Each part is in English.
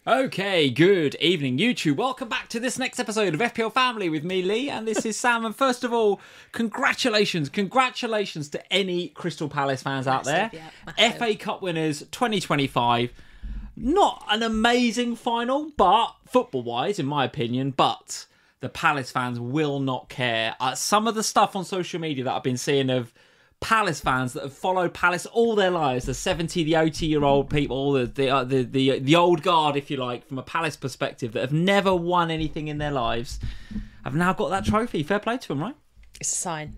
Okay, good evening, YouTube. Welcome back to this next episode of FPL Family with me, Lee, and this is Sam. And first of all, congratulations to any Crystal Palace fans out there. Yeah, FA Cup winners 2025. Not an amazing final, but football-wise, in my opinion, but the Palace fans will not care. Some of the stuff on social media that I've been seeing of Palace fans that have followed Palace all their lives, the 70, the 80-year-old people, the old guard, if you like, from a Palace perspective, that have never won anything in their lives, have now got that trophy. Fair play to them, right? It's a sign.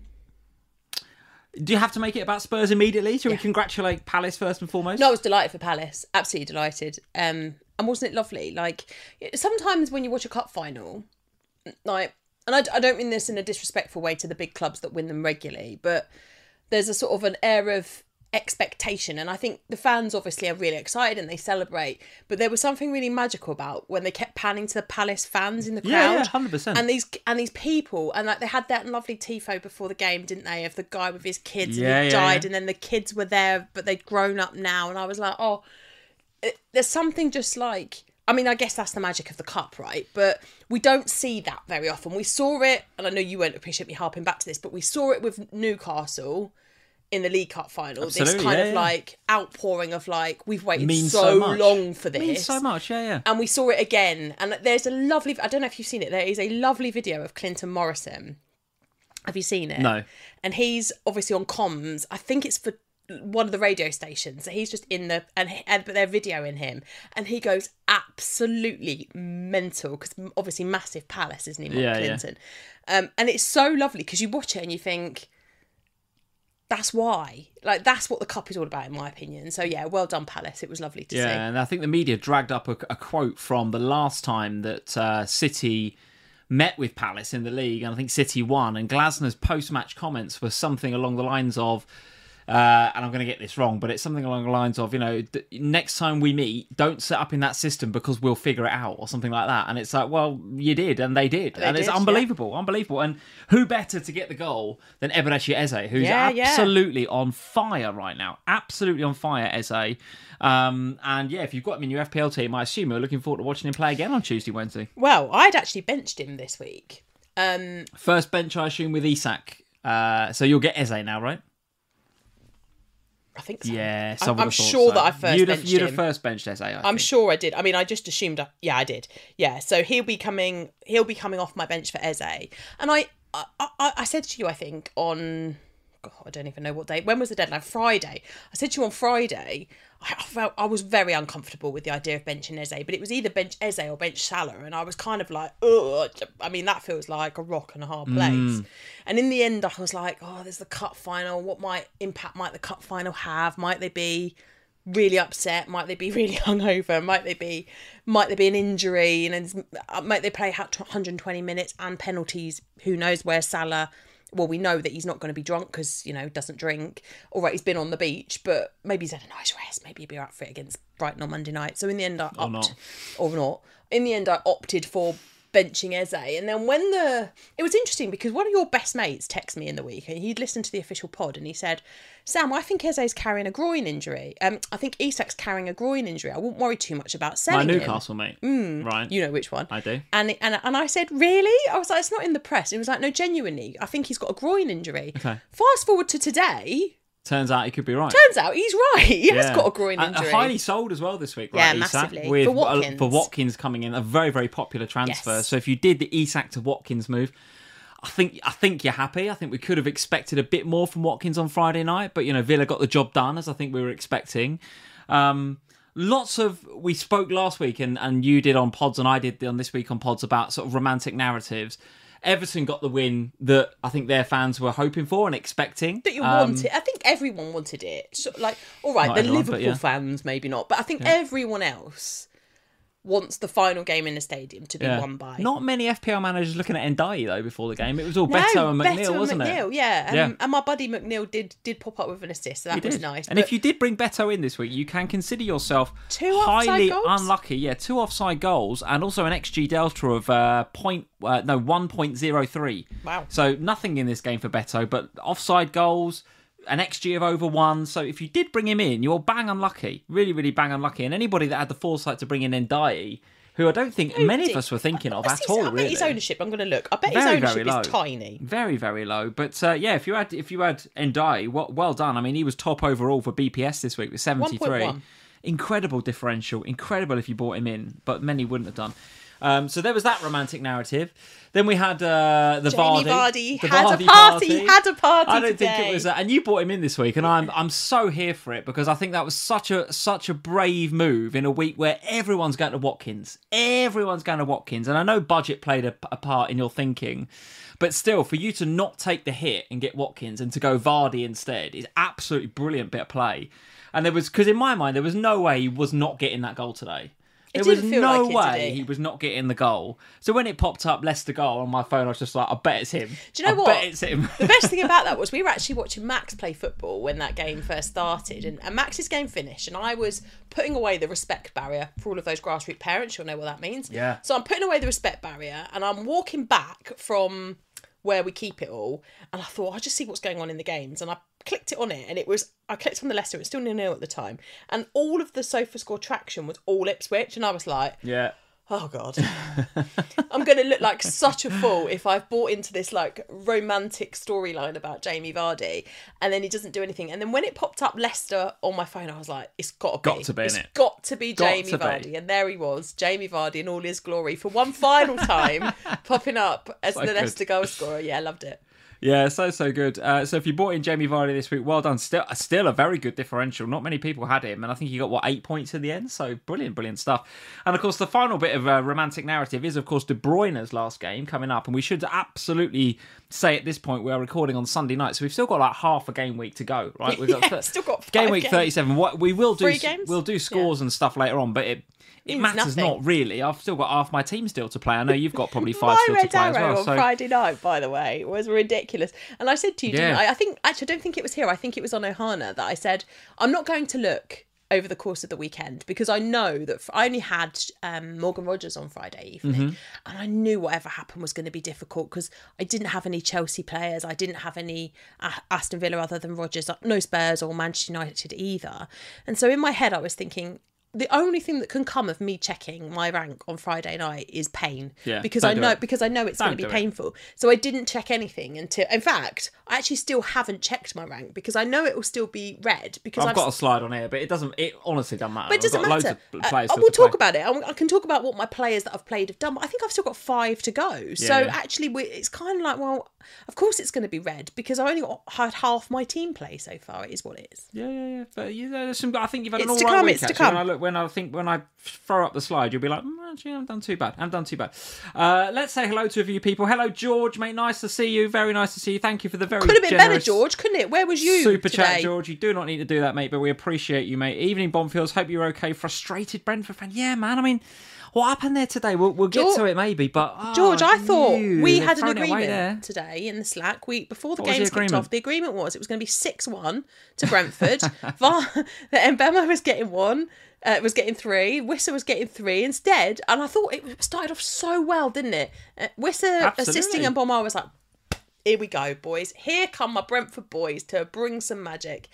Do you have to make it about Spurs immediately? Should we congratulate Palace first and foremost? No, I was delighted for Palace. Absolutely delighted. And wasn't it lovely? Like, sometimes when you watch a cup final, like, and I don't mean this in a disrespectful way to the big clubs that win them regularly, but there's a sort of an air of expectation, and I think the fans obviously are really excited and they celebrate, but there was something really magical about when they kept panning to the Palace fans in the crowd. Yeah, 100%. And these people, and like they had that lovely tifo before the game, didn't they, of the guy with his kids and he died, and then the kids were there but they'd grown up now, and I was like, there's something just like, I mean, I guess that's the magic of the cup, right? But we don't see that very often. We saw it, and I know you won't appreciate me harping back to this, but we saw it with Newcastle in the League Cup final. Absolutely, this kind of like outpouring of like, we've waited Means so much. long for this. Means so much, yeah. And we saw it again. And there's a lovely, I don't know if you've seen it, there is a lovely video of Clinton Morrison. Have you seen it? No. And he's obviously on comms. I think it's for one of the radio stations. He's just in the, but they're videoing him. And he goes absolutely mental, because obviously massive Palace, isn't he, Mark Clinton? Yeah. And it's so lovely, because you watch it and you think, that's why. Like, that's what the cup is all about, in my opinion. So, yeah, well done, Palace. It was lovely to see. Yeah, and I think the media dragged up a quote from the last time that City met with Palace in the league, and I think City won, and Glasner's post-match comments were something along the lines of, and I'm going to get this wrong, but it's something along the lines of, next time we meet, don't set up in that system because we'll figure it out, or something like that. And it's like, well, you did, and they did. It's unbelievable, unbelievable. And who better to get the goal than Eberechi Eze, who's absolutely on fire right now. Absolutely on fire, Eze. And yeah, if you've got him in your FPL team, I assume you're looking forward to watching him play again on Tuesday, Wednesday. Well, I'd actually benched him this week. First bench, I assume, with Isak. So you'll get Eze now, right? I think so. Yeah, I'm sure that I first benched him. You'd have first benched Eze, I'm sure I did. I mean, I just assumed. I did. Yeah, so he'll be coming off my bench for Eze. And I said to you, I think on, God, I don't even know what day. When was the deadline? Friday. I said to you on Friday, I was very uncomfortable with the idea of benching Eze, but it was either bench Eze or bench Salah, and I was kind of like, ugh. I mean, that feels like a rock and a hard place. And in the end, I was like, there's the cup final. What impact might the cup final have? Might they be really upset? Might they be really hungover? Might they be an injury? And might they play 120 minutes and penalties? Who knows where Salah? Well, we know that he's not going to be drunk because, doesn't drink. All right, he's been on the beach, but maybe he's had a nice rest. Maybe he'll be up for it against Brighton on Monday night. So in the end, In the end, I opted for benching Eze. And then it was interesting because one of your best mates texted me in the week, and he'd listened to the official pod, and he said, Sam, I think Eze's carrying a groin injury. I think Isak's carrying a groin injury. I wouldn't worry too much about selling him. My Newcastle mate. Right. You know which one. I do. And I said, really? I was like, it's not in the press. And he was like, no, genuinely, I think he's got a groin injury. Okay. Fast forward to today. Turns out he could be right. Turns out he's right. He has got a groin injury. Highly sold as well this week, right? Yeah, Isak, massively. For Watkins coming in, a very, very popular transfer. Yes. So if you did the Isak to Watkins move, I think you're happy. I think we could have expected a bit more from Watkins on Friday night, but Villa got the job done, as I think we were expecting. We spoke last week, and you did on pods, and I did on this week on pods, about sort of romantic narratives. Everton got the win that I think their fans were hoping for and expecting. That you wanted. I think everyone wanted it. So, all right, the Liverpool fans maybe not, but I think everyone else wants the final game in the stadium to be won by. Not many FPL managers looking at Ndiaye though before the game. It was all Beto and McNeil, wasn't it? Yeah. And my buddy McNeil did pop up with an assist, so that was nice. And if you did bring Beto in this week, you can consider yourself highly unlucky. Yeah, 2 offside goals and also an XG delta of 1.03. Wow. So nothing in this game for Beto, but offside goals, an XG of over 1. So if you did bring him in, you're bang unlucky. Really, really bang unlucky. And anybody that had the foresight to bring in Ndiaye, who I don't think many of us were thinking of at all, I bet really. his ownership, I'm going to look. I bet his Very, ownership very low. is tiny. Very, very low. But yeah, if you had Ndiaye, well done. I mean, he was top overall for BPS this week with 73. 1.1. Incredible differential. Incredible if you bought him in, but many wouldn't have done. So there was that romantic narrative. Then we had the Jamie Vardy. Vardy The had Vardy a party. He had a party I don't today. think it was, and you brought him in this week, and I'm so here for it because I think that was such a brave move in a week where everyone's going to Watkins. Everyone's going to Watkins, and I know budget played a part in your thinking, but still, for you to not take the hit and get Watkins and to go Vardy instead is absolutely brilliant bit of play. And there was, because in my mind there was no way he was not getting that goal today. There was no way he was not getting the goal. So when it popped up, Leicester goal on my phone, I was just like, I bet it's him. Do you know I what? bet it's him. The best thing about that was we were actually watching Max play football when that game first started. And Max's game finished. And I was putting away the respect barrier for all of those grassroots parents. You'll know what that means. Yeah. So I'm putting away the respect barrier. And I'm walking back from where we keep it all. And I thought, I'll just see what's going on in the games. And I clicked it on it. And I clicked on the Leicester. It was still 0-0 at the time. And all of the SofaScore traction was all Ipswich. And I was like, Yeah. oh God, I'm going to look like such a fool if I've bought into this like romantic storyline about Jamie Vardy and then he doesn't do anything. And then when it popped up Leicester on my phone, I was like, it's got to be. It's got to be Jamie Vardy. And there he was, Jamie Vardy in all his glory for one final time, popping up as the Leicester goal scorer. Yeah, I loved it. Yeah, so good. So if you bought in Jamie Vardy this week, well done. Still a very good differential. Not many people had him, and I think he got 8 points in the end. So brilliant stuff. And of course, the final bit of romantic narrative is, of course, De Bruyne's last game coming up, and we should absolutely say at this point we are recording on Sunday night, so we've still got like half a game week to go, right? We've got still got 5 game week games. 37. What we will do, 3 games? we'll do scores and stuff later on, but it matters nothing. not really. I've still got half my team still to play. I know you've got probably 5 My still to red play as arrow well. on So Friday night, by the way, was ridiculous. And I said to you, didn't Yeah. I think, actually, I don't think it was here. I think it was on Ohana that I said, I'm not going to look over the course of the weekend because I know that I only had Morgan Rogers on Friday evening and I knew whatever happened was going to be difficult because I didn't have any Chelsea players. I didn't have any Aston Villa other than Rogers, no Spurs or Manchester United either. And so in my head, I was thinking, the only thing that can come of me checking my rank on Friday night is pain. Yeah, because I know it's going to be do it. painful. So I didn't check anything until, in fact, I actually still haven't checked my rank because I know it will still be red because I've got a slide on here, but it honestly doesn't matter. But it doesn't I've got matter. Loads of players I still will to play. talk about it. I can talk about what my players that I've played have done. But I think I've still got 5 to go. So Yeah. actually, it's kind of like, well, of course it's going to be red because I only had half my team play so far. It is what it is. Yeah. But there's some. I think you've had an all It's to right come, week. it's to Actually. come. When I throw up the slide, you'll be like, actually, I haven't done too bad. Let's say hello to a few people. Hello, George, mate. Nice to see you. Very nice to see you. Thank you for the very Could have been generous better, George, couldn't it? Where was you super today? chat, George. You do not need to do that, mate, but we appreciate you, mate. Evening, Bonfields. Hope you're okay. Frustrated Brentford fan. Yeah, man. I mean, what happened there today? We'll get to it maybe, but George, I thought we they've had an thrown it away there. agreement today in the Slack. Before the What was games the kicked agreement? off, the agreement was it was going to be 6-1 to Brentford. That Mbemo was getting 1. Was getting 3. Wissa was getting 3 instead, and I thought it started off so well, didn't it? Wissa Absolutely. assisting, and Bomar was like, "Here we go, boys. Here come my Brentford boys to bring some magic."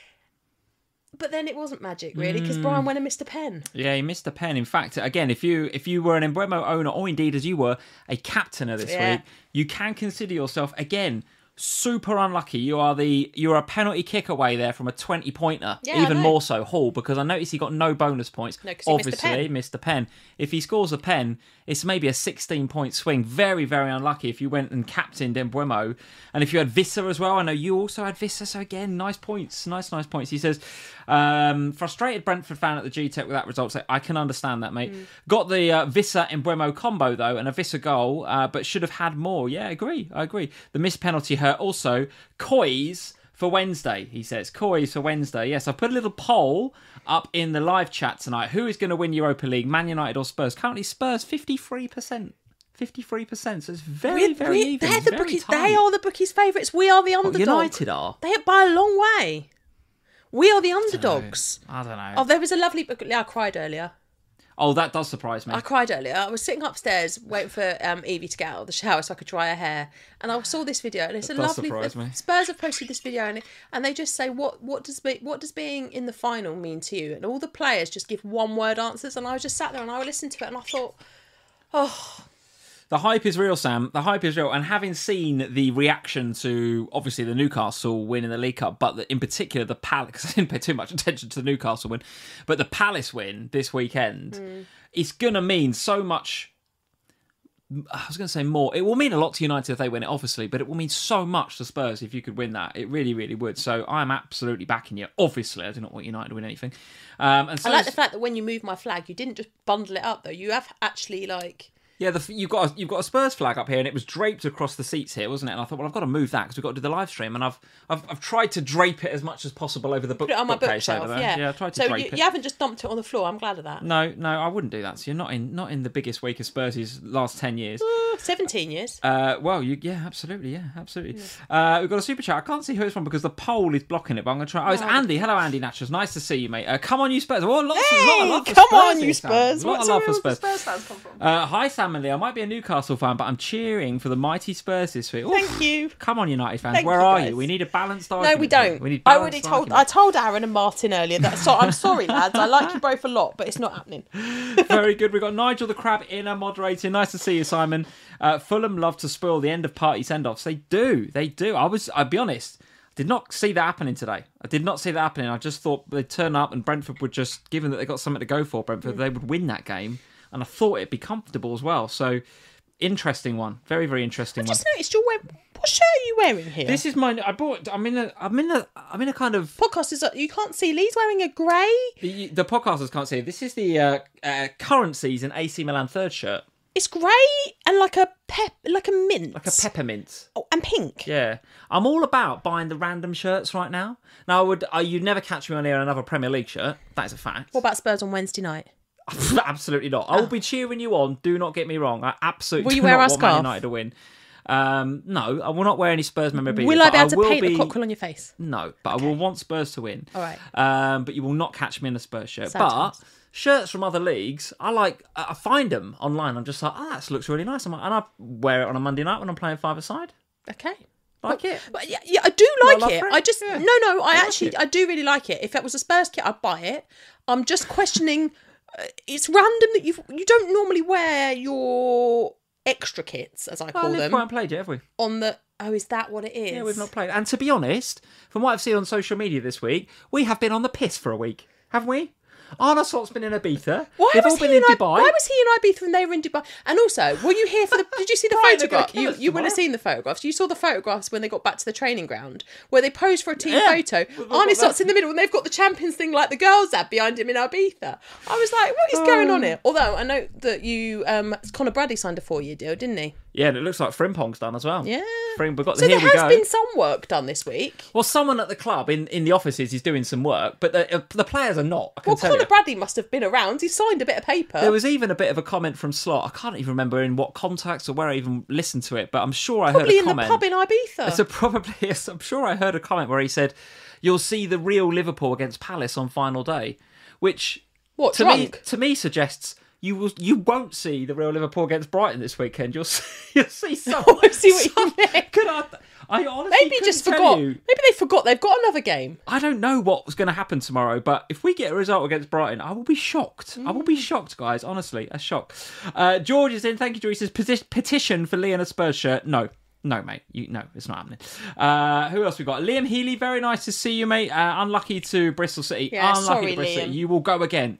But then it wasn't magic, really, because Brian went and missed a pen. Yeah, he missed a pen. In fact, again, if you were an Embremo owner, or indeed as you were a captain of this week, you can consider yourself again super unlucky. You're a penalty kick away there from a 20-pointer. Yeah, Even I know. more so, Hall, because I noticed he got no bonus points. No, 'cause he missed the Obviously, pen. he missed the pen. If he scores a pen, it's maybe a 16-point swing. Very, very unlucky if you went and captained Embremo. And if you had Visser as well, I know you also had Visser, so again, nice points. Nice points. He says, frustrated Brentford fan at the G-Tech with that result. So I can understand that, mate. Got the Visser Embremo combo, though, and a Visser goal, but should have had more. Yeah, I agree. The missed penalty hurt. Also, Coys for Wednesday, he says. Coys for Wednesday. Yes, I put a little poll up in the live chat tonight. Who is going to win Europa League, Man United or Spurs? Currently, Spurs, 53%. 53%, so it's very even. They're the very bookies. tight. They are the bookies' favourites. We are the underdog. United are? They are by a long way. We are the underdogs. I don't know. Oh, there was a lovely book. I cried earlier. Oh, that does surprise me. I cried earlier. I was sitting upstairs waiting for Evie to get out of the shower so I could dry her hair, and I saw this video, and it's a lovely. Spurs have posted this video, and they just say what does being in the final mean to you, and all the players just give one word answers, and I was just sat there and I listened to it, and I thought, oh. The hype is real, Sam. The hype is real. And having seen the reaction to, obviously, the Newcastle win in the League Cup, but in particular the Palace, because I didn't pay too much attention to the Newcastle win, but the Palace win this weekend, it's going to mean so much. I was going to say more. It will mean a lot to United if they win it, obviously, but it will mean so much to Spurs if you could win that. It really, really would. So I'm absolutely backing you. Obviously, I do not want United to win anything. And so I like the fact that when you move my flag, you didn't just bundle it up, though. You have actually, like... Yeah, you've got a Spurs flag up here, and it was draped across the seats here, wasn't it? And I thought, well, I've got to move that because we've got to do the live stream, and I've tried to drape it as much as possible over the Put it on my bookcase bookshelf. over there. Yeah, I tried to drape it. So you haven't just dumped it on the floor. I'm glad of that. No, I wouldn't do that. So you're not in the biggest week of Spurs' last 10 years. 17 years. Well, absolutely. We've got a super chat. I can't see who it's from because the poll is blocking it, but I'm going to try. Oh, it's Andy. Hello, Andy Natchez. Nice to see you, mate. Come on, you Spurs. Oh, lot of love for come Spurs on, you Spurs. A lot of love for Spurs. Spurs fans come from? Hi, Sam and Lee. I might be a Newcastle fan, but I'm cheering for the mighty Spurs this week. Thank you. Come on, United fans. Thank Where you, are guys. you? We need a balanced argument. No, we don't. We need I told Aaron and Martin earlier that. So I'm sorry, lads. I like you both a lot, but it's not happening. Very good. We've got Nigel the Crab in and moderating. Nice to see you, Simon. Fulham love to spoil the end of party send-offs. They do. I'll be honest, did not see that happening today. I did not see that happening. I just thought they'd turn up and Brentford would just, given that they got something to go for, they would win that game. And I thought it'd be comfortable as well. So, interesting one. Very, very interesting one. I just noticed you're wearing... What shirt are you wearing here? This is mine. I'm in a kind of... Podcast is... You can't see. Lee's wearing a grey. The podcasters can't see. This is the current season AC Milan third shirt. It's grey and like a mint. Like a peppermint. Oh, and pink. Yeah. I'm all about buying the random shirts right now. Now, you'd never catch me on here in another Premier League shirt. That is a fact. What about Spurs on Wednesday night? Absolutely not. I will be cheering you on. Do not get me wrong. I absolutely will you do wear not our want scarf? Man United to win. No, I will not wear any Spurs memorabilia. Will I be able to paint the cockerel on your face? No, but I will want Spurs to win. All right. But you will not catch me in a Spurs shirt. Sometimes. But shirts from other leagues, I find them online. I'm just like, oh, that looks really nice. And I wear it on a Monday night when I'm playing five-a-side. Okay. Like it. But yeah, I do like it. I just yeah. no. I do really like it. If it was a Spurs kit, I'd buy it. I'm just questioning. It's random that you don't normally wear your extra kits, as I call them. We haven't played yet, have we? Is that what it is? Yeah, we've not played. And to be honest, from what I've seen on social media this week, we have been on the piss for a week, haven't we? Arne Slott's been in Ibiza. They've all been in Dubai. Why was he in Ibiza when they were in Dubai? And also, were you here for the... Did you see the Right, photograph? they're gonna kill us You would have tomorrow. seen the photographs. You saw the photographs when they got back to the training ground, where they posed for a team Yeah. photo. We've all Arne got Slott's that. in the middle, and they've got the champions thing like the girls had behind him in Ibiza. I was like, what is going on here? Although, I know that you... Conor Bradley signed a 4-year deal, didn't he? Yeah, and it looks like Frimpong's done as well. Yeah. We've got So Here there We has Go. been some work done this week. Well, someone at the club in the offices is doing some work, but the players are not. I can tell Conor you. Bradley must have been around. He signed a bit of paper. There was even a bit of a comment from Slot. I can't even remember in what context or where I even listened to it, but I'm sure I Probably heard a in comment. the pub in Ibiza. Yes, I'm sure I heard a comment where he said, "You'll see the real Liverpool against Palace on final day," which Drunk? to me suggests you won't see the real Liverpool against Brighton this weekend. You'll see some. I see what you mean. I honestly Maybe couldn't just tell forgot. you. Maybe they forgot they've got another game. I don't know what was going to happen tomorrow, but if we get a result against Brighton, I will be shocked. I will be shocked, guys. Honestly, a shock. George is in. Thank you, George. He says, petition for Lee and a Spurs shirt. No, mate. No, it's not happening. Who else we got? Liam Healy. Very nice to see you, mate. Unlucky to Bristol City. Yeah, Unlucky sorry, to Bristol Liam. City. You will go again.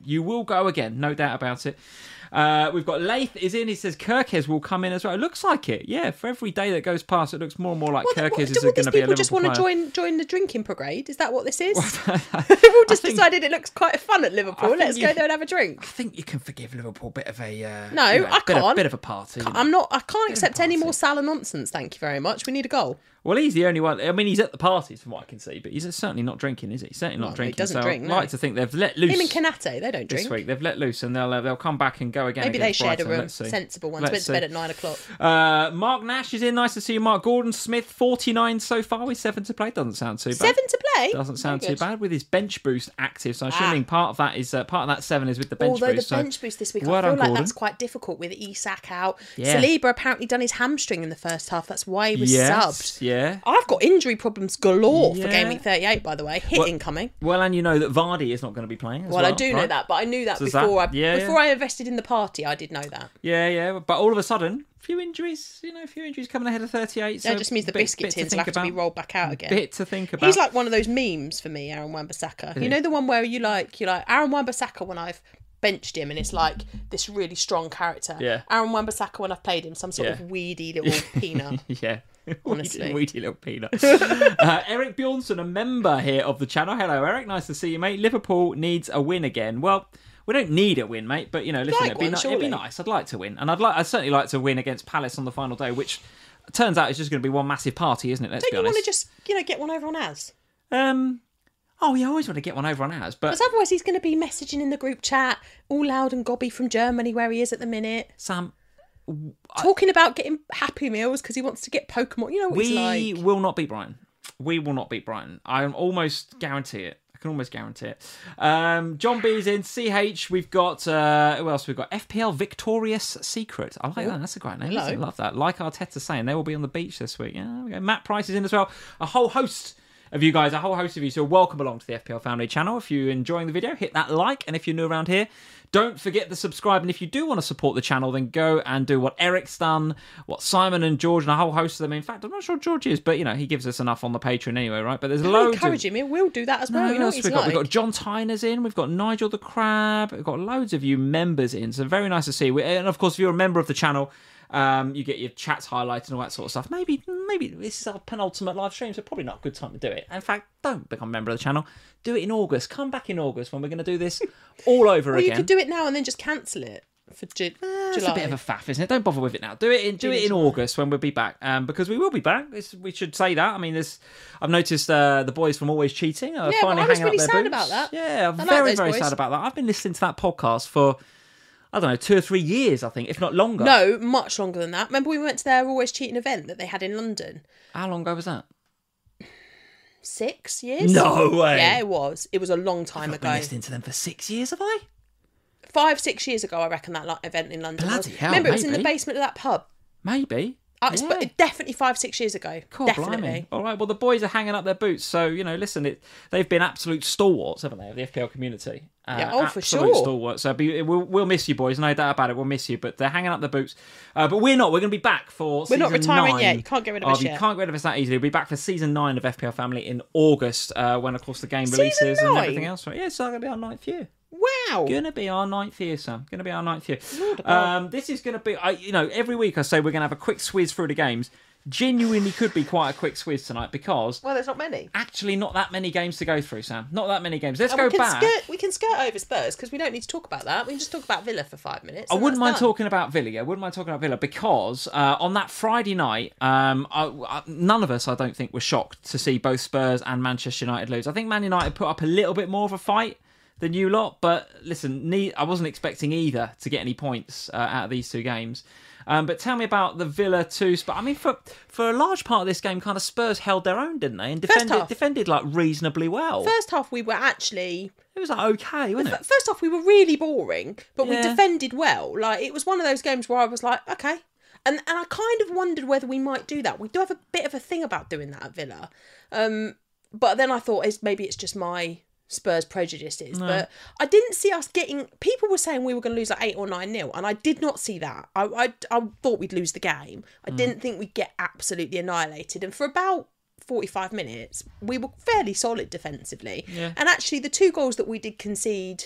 No doubt about it. We've got Laith is in. He says Kirkes will come in as well. It looks like it. Yeah, for every day that goes past, it looks more and more like Kirkes is going to be a Liverpool just want to player. join the drinking brigade? Is that what this is? They've all just decided it looks quite fun at Liverpool. Let's go there and have a drink. I think you can forgive Liverpool a bit of a I can't. bit of a party. I can't accept any more Salah nonsense. Thank you very much. We need a goal. Well, he's the only one. I mean, he's at the parties from what I can see, but he's certainly not drinking, is he? Certainly not drinking. He doesn't drink. I'd No. like to think they've let loose. Him and Kanate, they don't drink. This week they've let loose, and they'll come back and go again. Maybe they against shared Brighton. a room. Let's see. Sensible ones. Let's Went to see. bed at 9 o'clock. Mark Nash is in. Nice to see you, Mark. Gordon Smith, 49 so far with 7 to play. Doesn't sound too bad. 7 to play? Doesn't sound Very too good. bad with his bench boost active. So I'm assuming part of that 7 is with the bench Although boost. the bench boost this week, well I feel done, like Gordon. that's quite difficult with Isak out. Yeah. Saliba apparently done his hamstring in the first half. That's why he was subbed. Yeah. I've got injury problems galore for Yeah. game week 38, by the way. Hit incoming. Well, and you know that Vardy is not going to be playing. Well, I do know that, but I knew that So is before that- before I invested in the party. I did know that. Yeah. But all of a sudden, few injuries coming ahead of 38. So That just means the biscuit tins will have to be rolled back out again. Bit to think about. He's like one of those memes for me, Aaron Wan-Bissaka. You know the one where you're like Aaron Wan-Bissaka when I've benched him and it's like this really strong character. Yeah. Aaron Wan-Bissaka when I've played him, some sort of weedy little peanut. Yeah. Honestly. Weedy little peanut. Eric Bjornsson, a member here of the channel. Hello, Eric. Nice to see you, mate. Liverpool needs a win again. Well, we don't need a win, mate, but, listen, like it'd be one, nice. I'd like to win. And I'd certainly like to win against Palace on the final day, which turns out is just going to be one massive party, isn't it? Let's be Don't you honest. want to just, get one over on Az? Oh, you always want to get one over on ours, but... Because otherwise he's going to be messaging in the group chat, all loud and gobby from Germany where he is at the minute. Sam... Talking about getting Happy Meals because he wants to get Pokemon. You know what he's We like. will not beat Brighton. We will not beat Brighton. I can almost guarantee it. John B's in. CH, we've got... who else? We've got FPL Victorious Secret. I like that. That's a great name. I love that. Like Arteta saying, they will be on the beach this week. Yeah, there we go. Matt Price is in as well. A whole host of you guys, so welcome along to the FPL Family channel. If you're enjoying the video, hit that like, and if you're new around here, don't forget to subscribe. And if you do want to support the channel, then go and do what Eric's done, what Simon and George and a whole host of them. In fact, I'm not sure George is, but he gives us enough on the Patreon anyway, right? But there's loads. Encourage him. We'll do that as well. You know what he's like. We've got John Tyner's in. We've got Nigel the Crab. We've got loads of you members in. So very nice to see. And of course, if you're a member of the channel, you get your chats highlighted and all that sort of stuff. Maybe this is our penultimate live stream, so probably not a good time to do it. In fact, don't become a member of the channel. Do it in August. Come back in August when we're going to do this all over Well, again. you could do it now and then just cancel it for July. It's a bit of a faff, isn't it? Don't bother with it now. Do it in August when we'll be back, because we will be back. We should say that. I mean, I've noticed the boys from Always Cheating are finally I was hanging really up their sad boots. about that. Yeah, I like very those boys. sad about that. I've been listening to that podcast for, I don't know, 2 or 3 years, I think, if not longer. No, much longer than that. Remember we went to their Always Cheating event that they had in London? How long ago was that? 6 years? No way. Yeah, it was. It was a long time I've ago. been listening to them for 6 years, have I? 5-6 years ago, I reckon, that event in London was. Bloody hell, Remember, it was in maybe. the basement of that pub. Maybe. Definitely 5-6 years ago. Cool, Definitely. blimey. All right, well, the boys are hanging up their boots, so, listen, they've been absolute stalwarts, haven't they, of the FPL community? For absolute sure. Stalwarts. So we'll miss you, boys, no doubt about it, we'll miss you, but they're hanging up their boots. But we're not. We're going to be back for We're not season retiring 9. yet. You can't get rid of us You yet. can't get rid of us that easily. We'll be back for season 9 of FPL Family in August, when, of course, the game Season releases and 9? everything else. Right? Yeah, it's going to be our 9th year. Wow. Gonna be our 9th year, Sam. Gonna be our 9th year. Lord above. This is gonna be, every week I say we're gonna have a quick swizz through the games. Genuinely could be quite a quick swizz tonight because Well, there's not many. actually not that many games to go through, Sam. Not that many games. Let's And go we can back. we can skirt over Spurs because we don't need to talk about that. We can just talk about Villa for 5 minutes. I and wouldn't that's mind done. talking about Villa. Yeah, wouldn't mind talking about Villa because on that Friday night, none of us, I don't think, were shocked to see both Spurs and Manchester United lose. I think Man United put up a little bit more of a fight than you lot, but listen, I wasn't expecting either to get any points out of these 2 games. But tell me about the Villa 2. I mean, for a large part of this game, kind of Spurs held their own, didn't they? And defended like reasonably well. First half, we were actually. It was like okay, wasn't it? First off, we were really boring, but we Yeah. defended well. Like, it was one of those games where I was like, okay. And I kind of wondered whether we might do that. We do have a bit of a thing about doing that at Villa. But then I thought, maybe it's just my Spurs prejudices. No. But I didn't see us getting... People were saying we were going to lose like 8 or 9-0, and I did not see that. I thought we'd lose the game. I didn't think we'd get absolutely annihilated. And for about 45 minutes, we were fairly solid defensively. Yeah. And actually, the 2 goals that we did concede,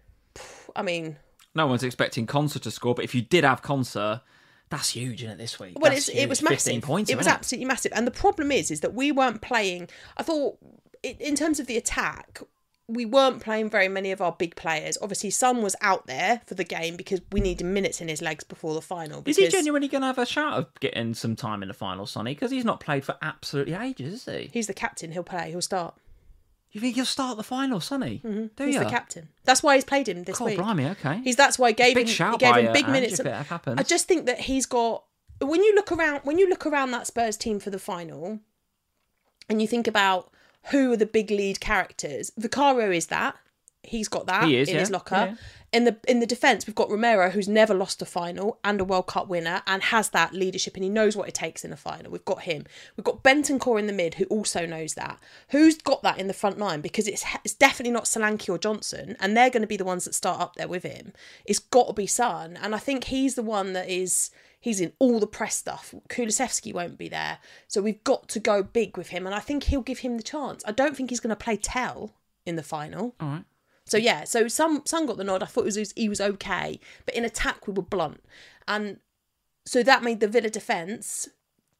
I mean... No one's expecting Konsa to score, but if you did have Konsa, that's huge, isn't it, this week? Well, That's it was huge. massive. 15 points, it was absolutely massive. And the problem is that we weren't playing... I thought, in terms of the attack, we weren't playing very many of our big players. Obviously, Son was out there for the game because we needed minutes in his legs before the final. Is he genuinely going to have a shout of getting some time in the final, Sonny? Because he's not played for absolutely ages, is he? He's the captain. He'll play. He'll start. You think he'll start the final, Sonny? Mm-hmm. He's the captain. That's why he's played him this week. Blimey, okay. That's why he gave him big minutes. If it happens. I just think that he's got. When you look around that Spurs team for the final, and you think about who are the big lead characters, Vicario is that. He's got that in his locker. Yeah. In the defence, we've got Romero, who's never lost a final and a World Cup winner and has that leadership and he knows what it takes in a final. We've got him. We've got Bentancur in the mid, who also knows that. Who's got that in the front line? Because it's definitely not Solanke or Johnson, and they're going to be the ones that start up there with him. It's got to be Son, and I think he's the one that is... He's in all the press stuff. Kulusevski won't be there. So we've got to go big with him, and I think he'll give him the chance. I don't think he's going to play Tell in the final. All right. So yeah, Son got the nod. I thought he was okay, but in attack we were blunt, and so that made the Villa defence.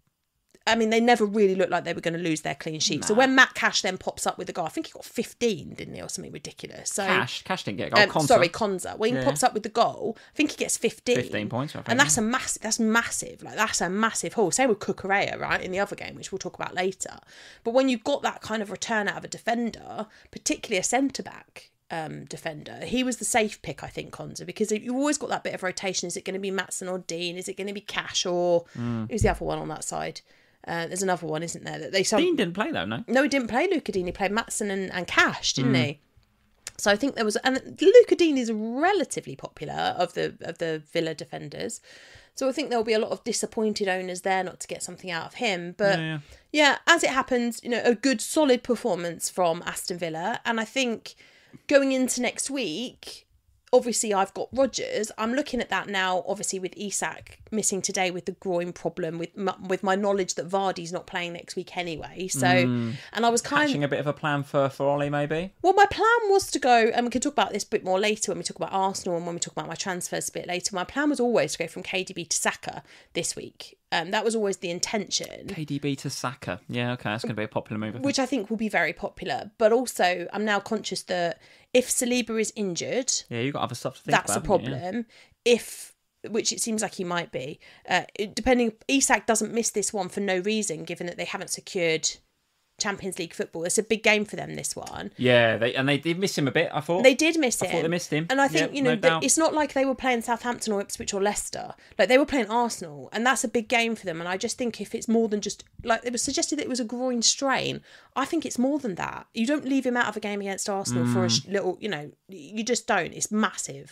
I mean, they never really looked like they were going to lose their clean sheet. So when Matt Cash then pops up with the goal, I think he got 15, didn't he, or something ridiculous. So Cash didn't get a goal. Konsa. When he pops up with the goal, I think he gets 15. 15 points, I think. And that's massive. Like, that's a massive haul. Same with Cucurella, right, in the other game, which we'll talk about later. But when you've got that kind of return out of a defender, particularly a centre-back defender, he was the safe pick, I think, Konsa, because you've always got that bit of rotation. Is it going to be Maatsen or Dean? Is it going to be Cash or who's the other one on that side? There's another one, isn't there? That Dean didn't play though, no? No, he didn't play Luca Dean. He played Maatsen and Cash, didn't he? So I think there was, and Luca Dean is relatively popular of the Villa defenders. So I think there'll be a lot of disappointed owners there not to get something out of him. But yeah, as it happens, a good solid performance from Aston Villa, and I think going into next week, obviously I've got Rodgers. I'm looking at that now, obviously with Isak missing today with the groin problem, with my knowledge that Vardy's not playing next week anyway. So, and I was catching a bit of a plan for Ollie, maybe. Well, my plan was to go, and we can talk about this a bit more later when we talk about Arsenal and when we talk about my transfers a bit later. My plan was always to go from KDB to Saka this week. That was always the intention. KDB to Saka. Yeah, okay, that's going to be a popular move. Which I think will be very popular. But also, I'm now conscious that if Saliba is injured... Yeah, you've got other stuff to think about. That's a problem. Yeah. Which it seems like he might be. Depending... Isak doesn't miss this one for no reason, given that they haven't secured Champions League football. It's a big game for them, this one. Yeah, they did miss him a bit, I thought. They did miss him. I thought they missed him. And I think, it's not like they were playing Southampton or Ipswich or Leicester. Like, they were playing Arsenal, and that's a big game for them. And I just think if it's more than just... Like, it was suggested that it was a groin strain. I think it's more than that. You don't leave him out of a game against Arsenal for a little... You just don't. It's massive.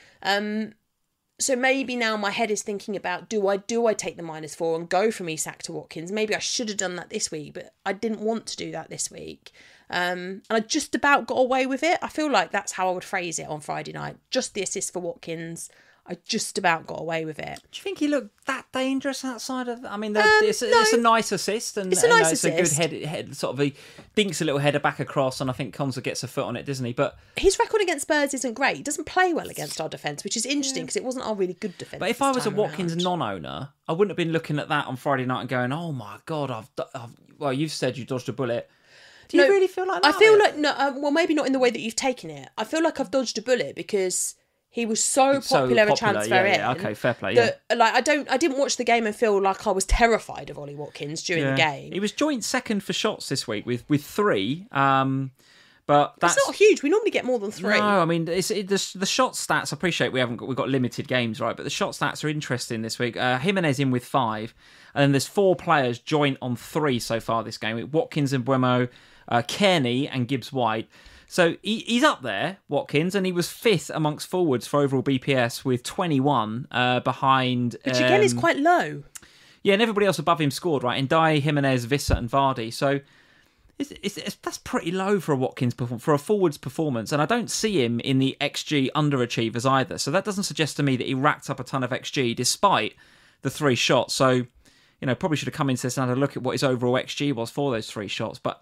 So maybe now my head is thinking about, do I take the -4 and go from Isak to Watkins? Maybe I should have done that this week, but I didn't want to do that this week. And I just about got away with it. I feel like that's how I would phrase it on Friday night. Just the assist for Watkins. I just about got away with it. Do you think he looked that dangerous outside of... I mean, it's a nice assist. And it's a nice assist. It's a good head, sort of, he dinks a little header back across, and I think Konsa gets a foot on it, doesn't he? But his record against Spurs isn't great. He doesn't play well against our defence, which is interesting because it wasn't our really good defence. But if I was a Watkins non-owner, I wouldn't have been looking at that on Friday night and going, oh my God, well, you've said you dodged a bullet. Do you really feel like that? I feel like... No, well, maybe not in the way that you've taken it. I feel like I've dodged a bullet because... He was so popular a transfer in. Yeah, okay, fair play. Yeah. That, like, I didn't watch the game and feel like I was terrified of Ollie Watkins during the game. He was joint second for shots this week with 3. But that's not huge. We normally get more than 3. No, I mean the shot stats. I appreciate we've got limited games, right? But the shot stats are interesting this week. Jimenez in with 5, and then there's 4 players joint on 3 so far this game. Watkins and Mbeumo, Kearney and Gibbs White. So he's up there, Watkins, and he was 5th amongst forwards for overall BPS with 21 behind... Which again is quite low. Yeah, and everybody else above him scored, right? Ndiaye, Jimenez, Vissa and Vardy. So that's pretty low for a Watkins for a forwards performance, and I don't see him in the XG underachievers either. So that doesn't suggest to me that he racked up a ton of XG despite the 3 shots. So, probably should have come into this and had a look at what his overall XG was for those 3 shots. But...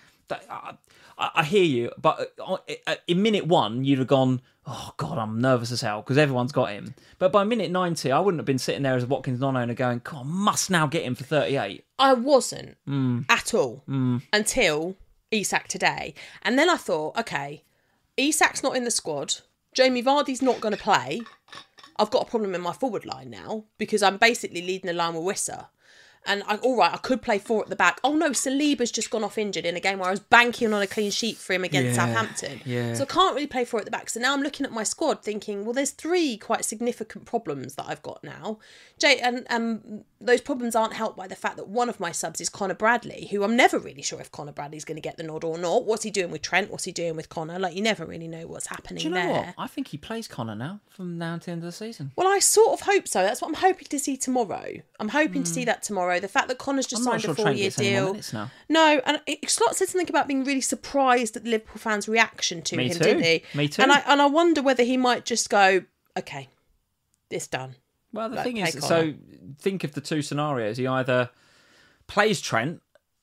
I hear you, but in minute 1, you'd have gone, oh, God, I'm nervous as hell, because everyone's got him. But by minute 90, I wouldn't have been sitting there as a Watkins non-owner going, God, I must now get him for 38. I wasn't at all until Isak today. And then I thought, okay, Isak's not in the squad. Jamie Vardy's not going to play. I've got a problem in my forward line now because I'm basically leading the line with Wissa. And I could play 4 at the back. Oh no, Saliba's just gone off injured in a game where I was banking on a clean sheet for him against Southampton. Yeah. So I can't really play 4 at the back. So now I'm looking at my squad thinking, well, there's 3 quite significant problems that I've got now. And those problems aren't helped by the fact that one of my subs is Connor Bradley, who I'm never really sure if Connor Bradley's going to get the nod or not. What's he doing with Trent? What's he doing with Connor? Like, you never really know what's happening Do you know there. what? I think he plays Connor now from now to the end of the season. Well, I sort of hope so. That's what I'm hoping to see tomorrow. I'm hoping to see that tomorrow. The fact that Connor's just signed a 4-year deal. No, and Slot said something about being really surprised at the Liverpool fans' reaction to him, didn't he? Me too. And I wonder whether he might just go, okay, it's done. Well, the thing is, so think of the 2 scenarios. He either plays Trent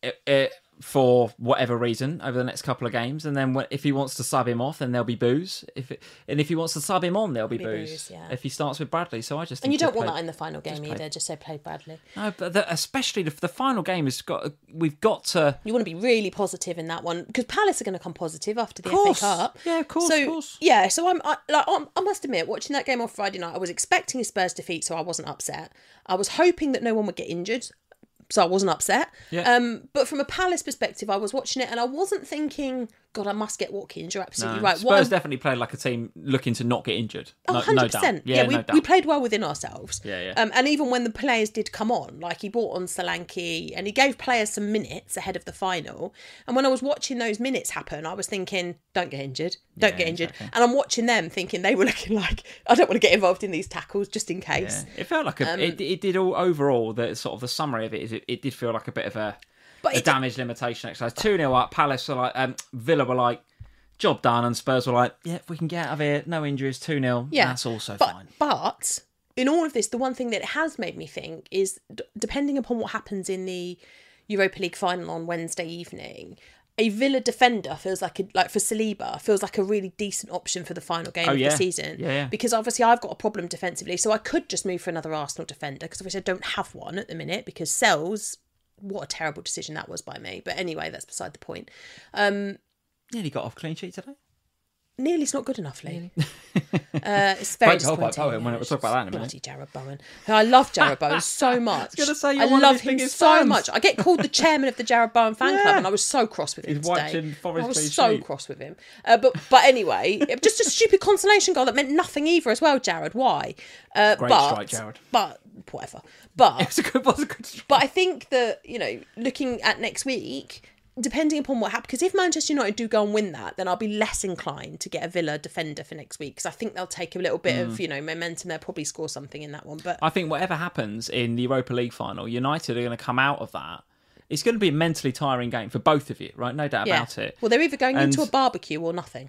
for whatever reason over the next couple of games, and then if he wants to sub him off, then there'll be boos. If he wants to sub him on, there'll be boos. Yeah. If he starts with Bradley, so I just think and you don't want that in the final game either. Just say play Bradley. No, but especially the final game we've got to. You want to be really positive in that one because Palace are going to come positive after the FA Cup. Yeah, of course. So of course. yeah, so I must admit, watching that game on Friday night, I was expecting a Spurs defeat, so I wasn't upset. I was hoping that no one would get injured, so I wasn't upset. Yeah. But from a Palace perspective, I was watching it and I wasn't thinking, God, I must get Watkins. You're absolutely right. Spurs definitely played like a team looking to not get injured. Oh, 100%. No doubt. Yeah, we played well within ourselves. Yeah. And even when the players did come on, like he brought on Solanke and he gave players some minutes ahead of the final. And when I was watching those minutes happen, I was thinking, don't get injured. Don't get injured. Exactly. And I'm watching them thinking they were looking like, I don't want to get involved in these tackles just in case. Yeah. It felt like it did all overall, the sort of the summary of it is it did feel like a bit of a damage limitation exercise. 2-0 up, Palace were like, Villa were like, job done, and Spurs were like, yeah, if we can get out of here, no injuries, 2-0, that's also fine. But in all of this, the one thing that it has made me think is, depending upon what happens in the Europa League final on Wednesday evening, a Villa defender feels like for Saliba, feels like a really decent option for the final game of the season. Yeah. Because obviously I've got a problem defensively, so I could just move for another Arsenal defender, because obviously I don't have one at the minute, because Sells, what a terrible decision that was by me. But anyway, that's beside the point. Nearly got off clean sheet today. Nearly's not good enough, Lee. It's very disappointing. Bowen, we'll talk about that in a minute. Bloody Jarrod Bowen. I love Jarrod Bowen so much. I was going to say, I love him so much. I get called the chairman of the Jarrod Bowen fan club, and I was so cross with him today. I was so cross with him. But anyway, just a stupid consolation goal that meant nothing either as well, Jarrod. Why? Great strike, Jarrod. But whatever. But it was a good strike. But I think that, looking at next week, depending upon what happens, because if Manchester United do go and win that, then I'll be less inclined to get a Villa defender for next week, because I think they'll take a little bit of momentum. They'll probably score something in that one. But I think whatever happens in the Europa League final, United are going to come out of that. It's going to be a mentally tiring game for both of you, right? No doubt about it. Well, they're either going into a barbecue or nothing.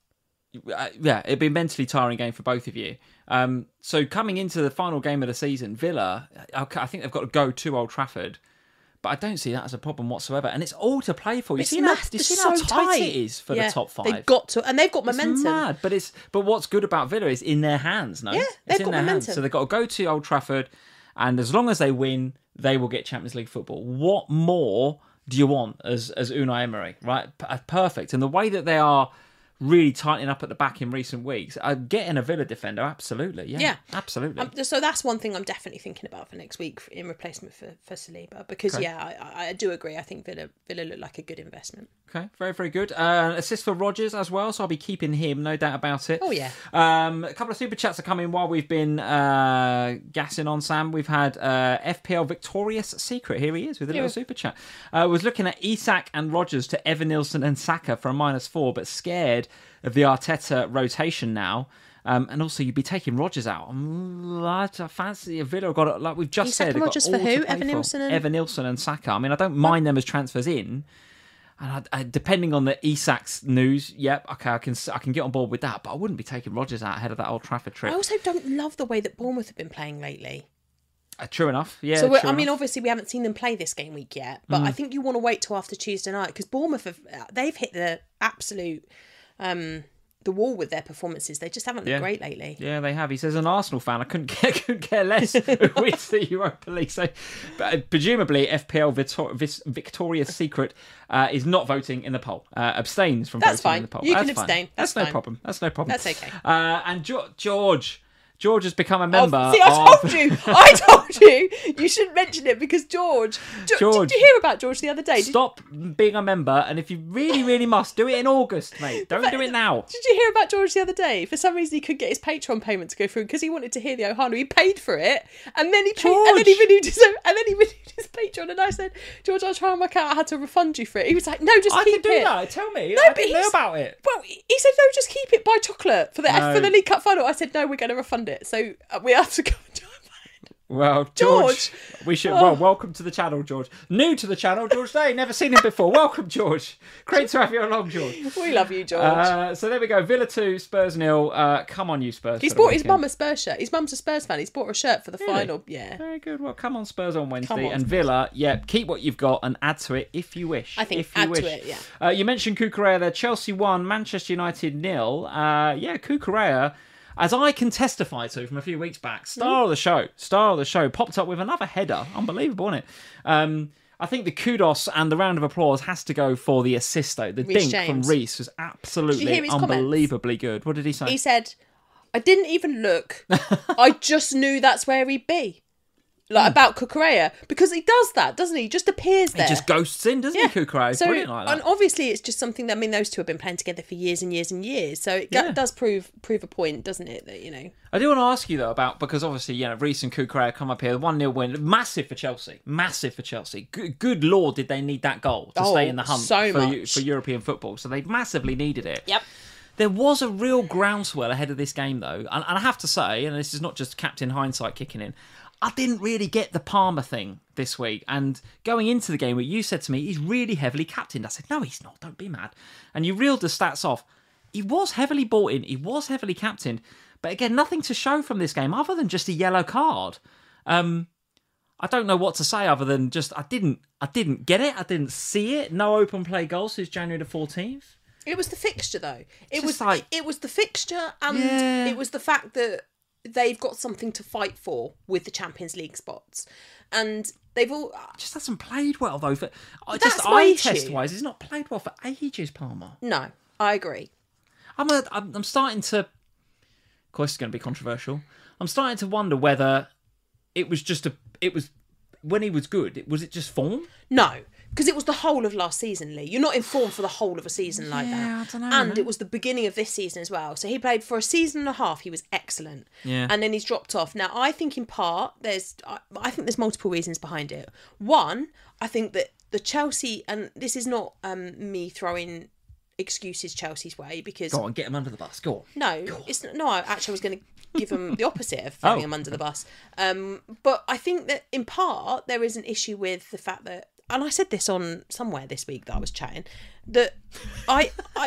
It'd be a mentally tiring game for both of you. So coming into the final game of the season, Villa, I think they've got to go to Old Trafford. But I don't see that as a problem whatsoever. And it's all to play for. You see how tight it is for the top 5? They've got to, and they've got momentum. It's mad. But what's good about Villa is in their hands, no? Yeah, they've got momentum. Hands. So they've got to go to Old Trafford, and as long as they win, they will get Champions League football. What more do you want as Unai Emery, right? Perfect. And the way that they are really tightening up at the back in recent weeks, getting a Villa defender, absolutely. Yeah. Absolutely. So that's one thing I'm definitely thinking about for next week in replacement for Saliba, because I do agree. I think Villa look like a good investment. Okay, very, very good. Assist for Rodgers as well, so I'll be keeping him, no doubt about it. Oh, yeah. A couple of super chats are coming while we've been gassing on, Sam. We've had FPL Victorious Secret. Here he is with a little super chat. Was looking at Isak and Rodgers to Evan Nilsson and Saka for a -4, but scared of the Arteta rotation now. And also, you'd be taking Rodgers out. I fancy a Villa got, like we've just said, Rodgers for who? Evan Nilsson and Saka. I mean, I don't mind them as transfers in. And depending on the Isak's news, okay, I can get on board with that. But I wouldn't be taking Rodgers out ahead of that Old Trafford trip. I also don't love the way that Bournemouth have been playing lately. True enough, yeah. So obviously we haven't seen them play this game week yet, but I think you want to wait till after Tuesday night, because Bournemouth they've hit the absolute the wall with their performances. They just haven't looked great lately. Yeah, they have. He says, an Arsenal fan, I couldn't care less who wins the Europa League. So, but presumably, FPL Victoria's Secret is not voting in the poll. Abstains from voting in the poll. You can abstain. That's no problem. That's no problem. That's okay. And George has become a member. See, I told you. You shouldn't mention it because George. Did you hear about George the other day? Stop being a member, and if you really, really must, do it in August, mate. Don't do it now. Did you hear about George the other day? For some reason, he couldn't get his Patreon payment to go through because he wanted to hear the Ohana. He paid for it, and then he renewed his Patreon. And I said, George, I'll try and work out how to refund you for it. He was like, no, just keep it. I can do that. Tell me. No, I didn't know about it. Well, he said, no, just keep it. Buy chocolate for the League Cup final. I said, no, we're going to refund it. So we have to go and try and find. Well, George, we should. Well, welcome to the channel, George. New to the channel, George Day. Never seen him before. Welcome, George. Great to have you along, George. We love you, George. So there we go. Villa 2, Spurs 0. Come on, you Spurs. He's bought his mum a Spurs shirt. His mum's a Spurs fan. He's bought her a shirt for the final. Yeah. Very good. Well, come on, Spurs on Wednesday. And Villa, keep what you've got and add to it if you wish. I think add to it, yeah. You mentioned Cucurella there. Chelsea 1, Manchester United 0. Cucurella, as I can testify to from a few weeks back, star of the show, popped up with another header. Unbelievable, isn't it? I think the kudos and the round of applause has to go for the assist, though. The dink from Reece was absolutely unbelievably good. What did he say? He said, I didn't even look. I just knew that's where he'd be. About Cucurella, because he does that, doesn't he? He just appears there. He just ghosts in, doesn't he, Cucurella? So, brilliant like that. And obviously it's just something that, those two have been playing together for years and years and years. So it does prove a point, doesn't it? That, I do want to ask you, though, about, because obviously, Reece and Cucurella come up here, 1-0 win, massive for Chelsea. Good Lord, did they need that goal to stay in the hunt for European football. So they massively needed it. Yep. There was a real groundswell ahead of this game, though. And I have to say, and this is not just Captain Hindsight kicking in, I didn't really get the Palmer thing this week. And going into the game, what you said to me, he's really heavily captained. I said, no, he's not. Don't be mad. And you reeled the stats off. He was heavily bought in. He was heavily captained. But again, nothing to show from this game other than just a yellow card. I don't know what to say other than just I didn't get it. I didn't see it. No open play goals since January the 14th. It was the fixture, though. It was the fixture, and it was the fact that they've got something to fight for with the Champions League spots, and they've all just hasn't played well though. That's my issue. Test-wise, he's not played well for ages, Palmer. No, I agree. I'm starting to. Of course, it's going to be controversial. I'm starting to wonder whether it was just when he was good. Was it just form? No, because it was the whole of last season, Lee. You're not in form for the whole of a season like that. I don't know. And it was the beginning of this season as well. So he played for a season and a half. He was excellent. Yeah. And then he's dropped off. Now, I think in part, there's multiple reasons behind it. One, I think that the Chelsea, and this is not me throwing excuses Chelsea's way, because go on, get him under the bus. Go on. No, it's no. Actually, I was going to give him the opposite of throwing him under the bus. But I think that in part there is an issue with the fact that, and I said this on somewhere this week that I was chatting, that I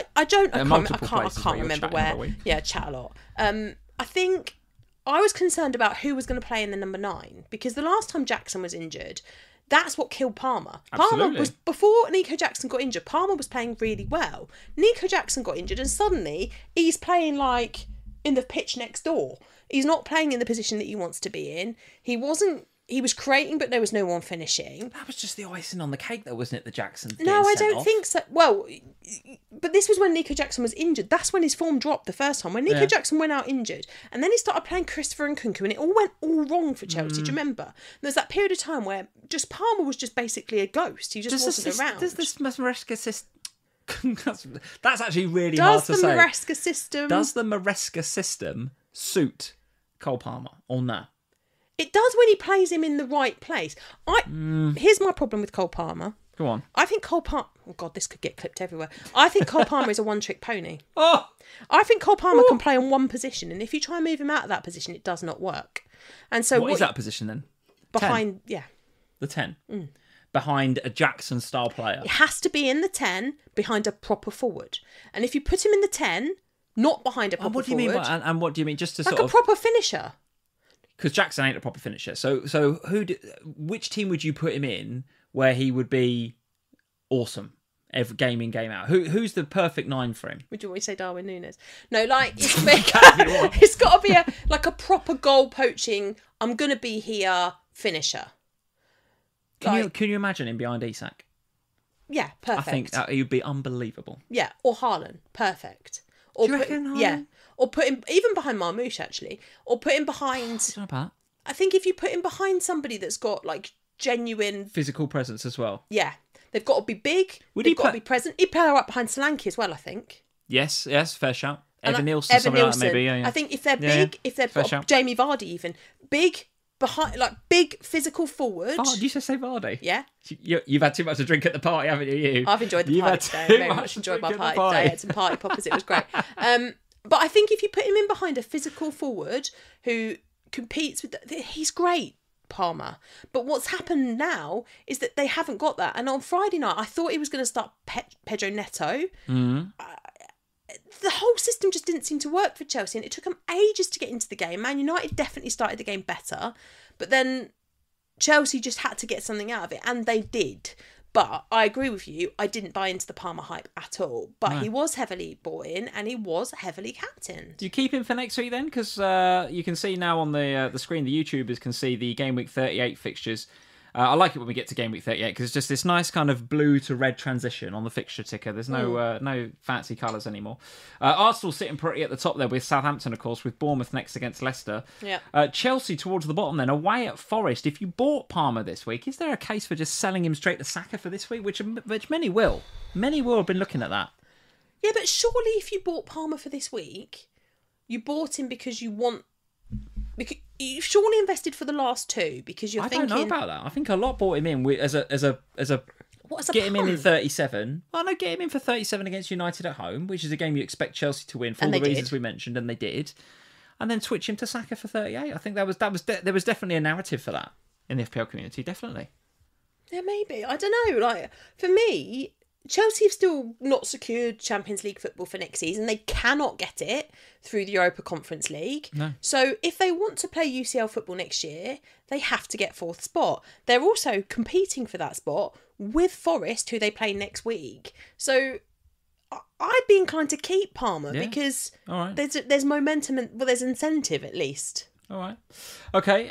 can't remember where. Yeah, chat a lot. I think I was concerned about who was going to play in the number 9, because the last time Jackson was injured, that's what killed Palmer. Absolutely. Palmer was, before Nico Jackson got injured, Palmer was playing really well. Nico Jackson got injured and suddenly he's playing like in the pitch next door. He's not playing in the position that he wants to be in. He was creating, but there was no one finishing. That was just the icing on the cake, though, wasn't it? The Jackson. No, I don't think so. Well, but this was when Nico Jackson was injured. That's when his form dropped the first time. When Nico Jackson went out injured, and then he started playing Christopher Nkunku, and it all went wrong for Chelsea. Do you remember? There was that period of time where just Palmer was just basically a ghost. He just wasn't around. Does this Maresca system? That's actually really hard to say. Does the Maresca system suit Cole Palmer or no? It does when he plays him in the right place. Here's my problem with Cole Palmer. Go on. I think Cole Palmer... Oh, God, this could get clipped everywhere. I think Cole Palmer is a one-trick pony. Oh! I think Cole Palmer can play on one position, and if you try and move him out of that position, it does not work. And so what is that position then? Behind... 10? Yeah. The 10? Behind a Jackson-style player? It has to be in the 10, behind a proper forward. And if you put him in the 10, not behind a proper forward... What do you mean? And what do you mean? Just to like sort of... a proper finisher. Because Jackson ain't a proper finisher. So which team would you put him in where he would be awesome? every game in, game out? Who's the perfect 9 for him? Would you always say Darwin Núñez? No, like it's got to be a proper goal poaching. I'm gonna be here finisher. Can you imagine him behind Isak? Yeah, perfect. I think that he would be unbelievable. Yeah, or Haaland, perfect. Or Do you reckon Haaland? Yeah, or put him even behind Marmoush actually, or put him behind. Not bad. I think if you put him behind somebody that's got like genuine Physical presence as well. Yeah, they've got to be big. They've got to be present. He'd play right behind Solanke as well, I think. Yes, fair shout. Evan Nielsen, Evan something Nielsen. like that maybe. Yeah. I think if they're big, if they've got shout. Jamie Vardy even big behind, like big physical forward. Oh, did you just say Vardy? Yeah. You've had too much to drink at the party, haven't you? I've enjoyed the You've party had today. too Very much much to enjoyed my drink at the party today. I had some party poppers. It was great. But I think if you put him in behind a physical forward who competes with, he's great. Palmer. But what's happened now is that they haven't got that. And on Friday night, I thought he was going to start Pedro Neto. Mm. The whole system just didn't seem to work for Chelsea, and it took them ages to get into the game. Man United definitely started the game better, but then Chelsea just had to get something out of it, and they did. But I agree with you, I didn't buy into the Palmer hype at all. But he was heavily bought in, and he was heavily captained. Do you keep him for next week then? Because you can see now on the screen, the YouTubers can see the Game Week 38 fixtures. I like it when we get to Game Week 38 because it's just this nice kind of blue to red transition on the fixture ticker. There's no fancy colours anymore. Arsenal sitting pretty at the top there with Southampton, of course, with Bournemouth next against Leicester. Yeah. Chelsea towards the bottom then, away at Forest. If you bought Palmer this week, is there a case for just selling him straight to Saka for this week? Which many will. Many will have been looking at that. Yeah, but surely if you bought Palmer for this week, you bought him because you want... Because you've surely invested for the last 2 because you're thinking... I don't know about that. I think a lot bought him in as a What's a get him in punt? 37. Well, no, get him in for 37 against United at home, which is a game you expect Chelsea to win for all the reasons we mentioned, and they did. And then switch him to Saka for 38. I think there was definitely a narrative for that in the FPL community, definitely. Yeah, maybe. I don't know. Like, for me, Chelsea have still not secured Champions League football for next season. They cannot get it through the Europa Conference League. No. So if they want to play UCL football next year, they have to get 4th spot. They're also competing for that spot with Forest, who they play next week. So I'd be inclined to keep Palmer because there's momentum and there's incentive at least. All right. Okay.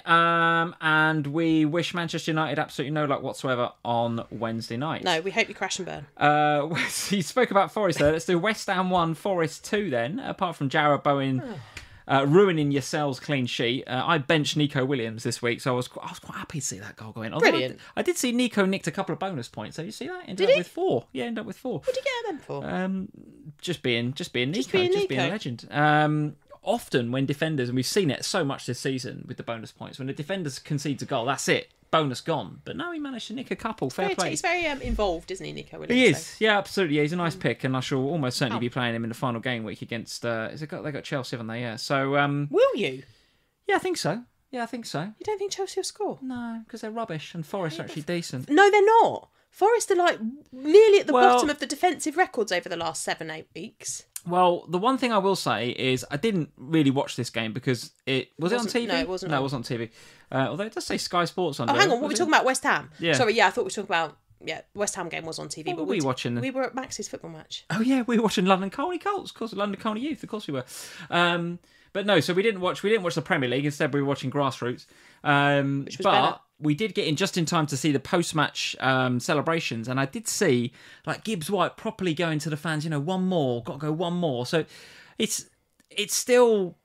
And we wish Manchester United absolutely no luck whatsoever on Wednesday night. No, we hope you crash and burn. You spoke about Forest there. Let's do West Ham 1, Forest 2 then. Apart from Jarrod Bowen ruining yourselves clean sheet, I benched Nico Williams this week, so I was quite happy to see that goal going. Although Brilliant. I did see Nico nicked a couple of bonus points. So you see that? Ended Did up he? with 4. Yeah, ended up with 4. What did you get them for? Just being Nico, just being Nico. a legend. Often when defenders, and we've seen it so much this season with the bonus points, when the defenders concedes a goal, that's it. Bonus gone. But no, he managed to nick a couple. Fair play. He's very involved, isn't he, Nico Williams? He is. Yeah, absolutely. Yeah, he's a nice pick, and I shall almost certainly be playing him in the final game week against... they got Chelsea, haven't they? Yeah. So... Will you? Yeah, I think so. You don't think Chelsea will score? No, because they're rubbish, and Forest are actually decent. No, they're not. Forest are like nearly at the bottom of the defensive records over the last 7-8 weeks. Well, the one thing I will say is I didn't really watch this game because it on TV? No, it wasn't. No, it wasn't on TV. Although it does say Sky Sports on there. Oh, hang on. What were we talking about? West Ham? Yeah. Sorry, I thought we were talking about... Yeah, West Ham game was on TV. What were we watching? We were at Max's football match. Oh, yeah, we were watching London Colney Colts. Of course, London Colney Youth. Of course we were. But no, so we didn't watch the Premier League. Instead, we were watching Grassroots. Which was better. We did get in just in time to see the post-match celebrations, and I did see like Gibbs White properly going to the fans. One more, got to go one more. So it's still.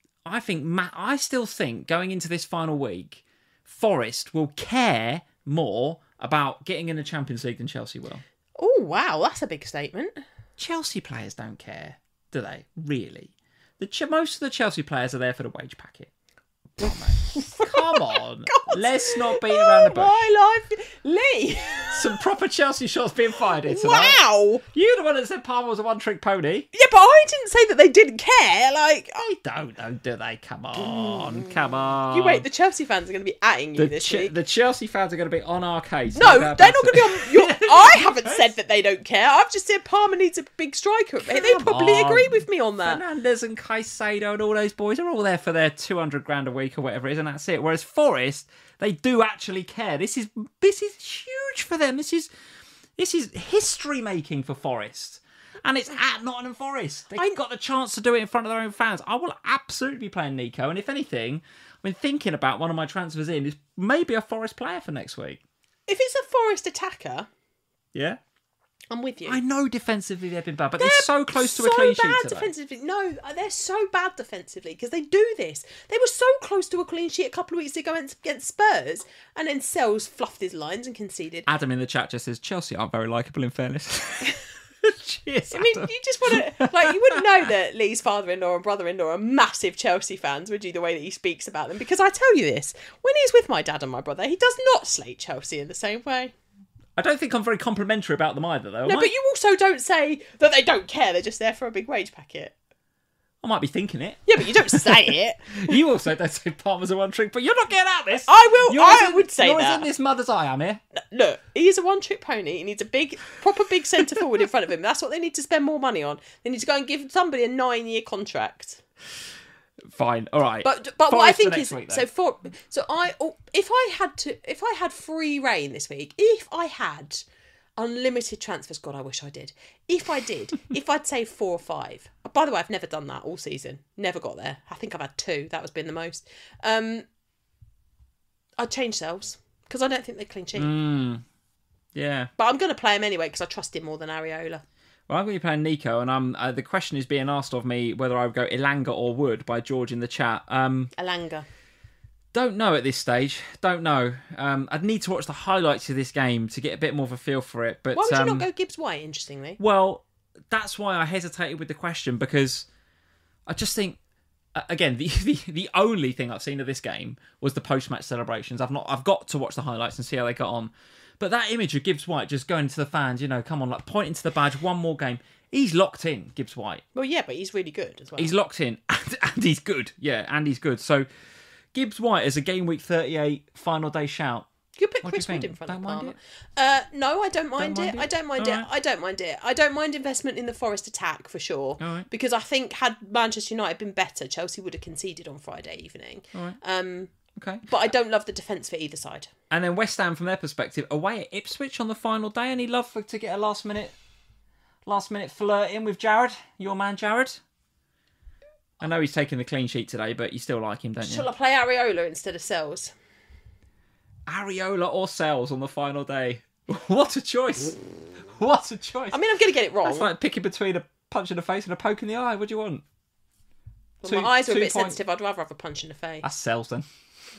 I still think going into this final week, Forest will care more about getting in the Champions League than Chelsea will. Oh wow, that's a big statement. Chelsea players don't care, do they? Really? Most of the Chelsea players are there for the wage packet. Come on. Let's not beat around the bush. My life, Lee. Some proper Chelsea shots being fired here tonight. Wow. You're the one that said Palmer was a one-trick pony. Yeah, but I didn't say that they didn't care. Like, I don't know, do they? Come on. You wait, the Chelsea fans are going to be atting you this week. The Chelsea fans are going to be on our case. No, they're not going to be on your... I haven't said that they don't care. I've just said Palmer needs a big striker. They probably agree with me on that. Fernandes and Caicedo and all those boys are all there for their 200 grand a week or whatever it is, and that's it. Whereas Forest, they do actually care. This is huge for them. This is This is history making for Forest. And it's at Nottingham Forest. They've got the chance to do it in front of their own fans. I will absolutely be playing Nico. And if anything, I've been thinking about one of my transfers in is maybe a Forest player for next week. If it's a Forest attacker, yeah, I'm with you. I know defensively they've been bad, but they're so close to a clean sheet today. Defensively. No, they're so bad defensively because they do this. They were so close to a clean sheet a couple of weeks ago against Spurs, and then Sells fluffed his lines and conceded. Adam in the chat just says Chelsea aren't very likeable in fairness. Cheers, I mean, you just want to, like, you wouldn't know that Lee's father-in-law and brother-in-law are massive Chelsea fans, would you, the way that he speaks about them? Because I tell you this, when he's with my dad and my brother, he does not slate Chelsea in the same way. I don't think I'm very complimentary about them either, though. No, but you also don't say that they don't care, they're just there for a big wage packet. I might be thinking it. Yeah, but you don't say it. You also don't say Palmer's a one-trick, but you're not getting out of this. I would say you're that. You're in this mother's eye, am here. Look, he is a one-trick pony. He needs a proper big centre forward in front of him. That's what they need to spend more money on. They need to go and give somebody a 9-year contract. Fine, all right. But what I think is week, if I had free reign this week, if I had unlimited transfers, God, I wish I did. If I did, if I'd say 4 or 5. By the way, I've never done that all season. Never got there. I think I've had 2. That was been the most. I'd change Sells because I don't think they're clean sheet. Yeah. But I'm going to play him anyway because I trust him more than Areola. Well, I'm going to be playing Nico, and the question is being asked of me whether I would go Elanga or Wood by George in the chat. Elanga. Don't know at this stage. Don't know. I'd need to watch the highlights of this game to get a bit more of a feel for it. But why would you not go Gibbs White, interestingly? Well, that's why I hesitated with the question, because I just think, again, the only thing I've seen of this game was the post-match celebrations. I've got to watch the highlights and see how they got on. But that image of Gibbs White just going to the fans, come on, like pointing to the badge, one more game. He's locked in, Gibbs White. Well, yeah, but he's really good as well. He's locked in, and he's good. Yeah, and he's good. So Gibbs White is a game week 38 final day shout. You could put Chris Wood in front of Palmer. No, I don't mind it. I don't mind it. I don't mind it. I don't mind investment in the Forest attack for sure. All right. Because I think had Manchester United been better, Chelsea would have conceded on Friday evening. All right. Okay. But I don't love the defence for either side. And then West Ham, from their perspective, away at Ipswich on the final day. Any love to get a last minute flirt in with Jared, your man Jared? I know he's taking the clean sheet today, but you still like him, don't you? Shall I play Areola instead of Sells? Areola or Sells on the final day? What a choice! What a choice! I mean, I'm going to get it wrong. That's like picking between a punch in the face and a poke in the eye. What do you want? Well, my eyes are a bit sensitive. I'd rather have a punch in the face. That's Sells then.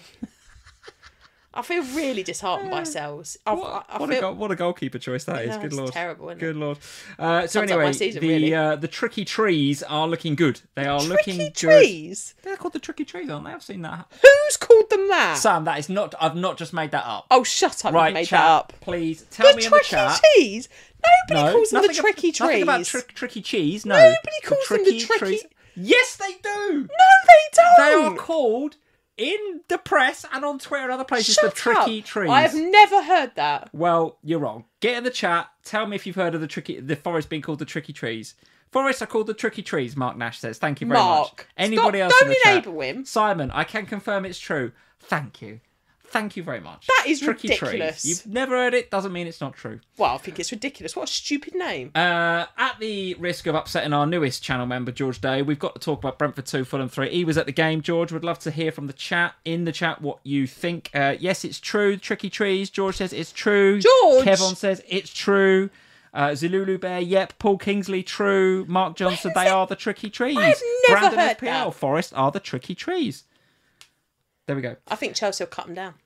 I feel really disheartened by Sells. What a goalkeeper choice that is. Good lord. Terrible, isn't it? Good lord. So anyway, the tricky trees are looking good. They are looking good. Trees? They're called the tricky trees, aren't they? I've seen that. Who's called them that? Sam, that is not. I've not just made that up. Oh, shut up! Right, you made chat, that up. Please tell me in the chat. The tricky trees? Nobody calls them the tricky trees. Nothing about tricky cheese. No. Nobody calls them the tricky trees. Yes, they do. No, they don't. They are called in the press and on Twitter and other places the tricky trees. I have never heard that. Well, you're wrong. Get in the chat. Tell me if you've heard of the forest being called the tricky trees. Forests are called the tricky trees, Mark Nash says. Thank you very much. Anybody else in the chat? Don't enable him. Simon, I can confirm it's true. Thank you. Thank you very much. That is tricky ridiculous. Trees. You've never heard it, doesn't mean it's not true. Well, I think it's ridiculous. What a stupid name. At the risk of upsetting our newest channel member, George Day, we've got to talk about Brentford 2, Fulham 3. He was at the game. George, would love to hear from the chat, what you think. Yes, it's true. Tricky Trees. George says it's true. George! Kevon says it's true. Zalulu Bear, yep. Paul Kingsley, true. Mark Johnson, they are the tricky trees. I've never Brandon heard FPL, that. Forest are the tricky trees. There we go. I think Chelsea will cut them down.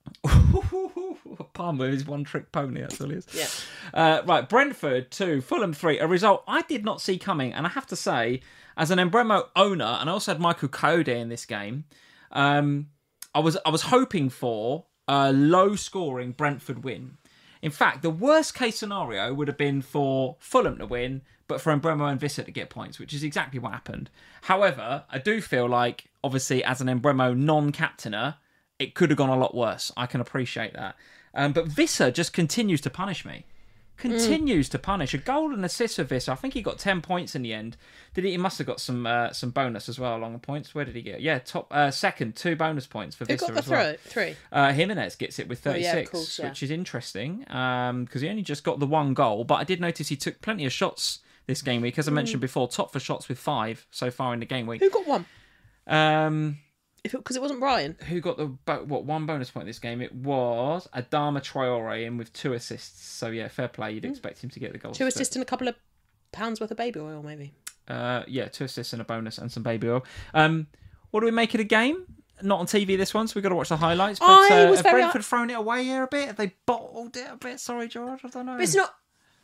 Palmer is one trick pony, that's all he is. Yeah. Right, Brentford 2, Fulham 3. A result I did not see coming, and I have to say, as an Embremo owner, and I also had Michael Code in this game, I was hoping for a low-scoring Brentford win. In fact, the worst-case scenario would have been for Fulham to win, but for Embremo and Visser to get points, which is exactly what happened. However, I do feel like, obviously, as an Embremo non-captainer, it could have gone a lot worse. I can appreciate that. But Visser just continues to punish me. continues to punish. A goal and assist for Visser. I think he got 10 points in the end. Did he? He must have got some bonus as well along the points. Where did he get? Yeah, second, 2 bonus points for Visser as well. Three. Jimenez gets it with 36, of course, yeah. which is interesting because he only just got the 1 goal. But I did notice he took plenty of shots this game week. As I mentioned before, top for shots with 5 so far in the game week. Who got 1? Because it wasn't Brian. Who got the 1 bonus point this game? It was Adama Traore in with 2 assists. So yeah, fair play. You'd expect him to get the goals. 2 assists and a couple of pounds worth of baby oil, maybe. 2 assists and a bonus and some baby oil. What do we make of the game? Not on TV this one, so we've got to watch the highlights. But have Brentford thrown it away here a bit? Have they bottled it a bit? Sorry, George, I don't know. But it's not.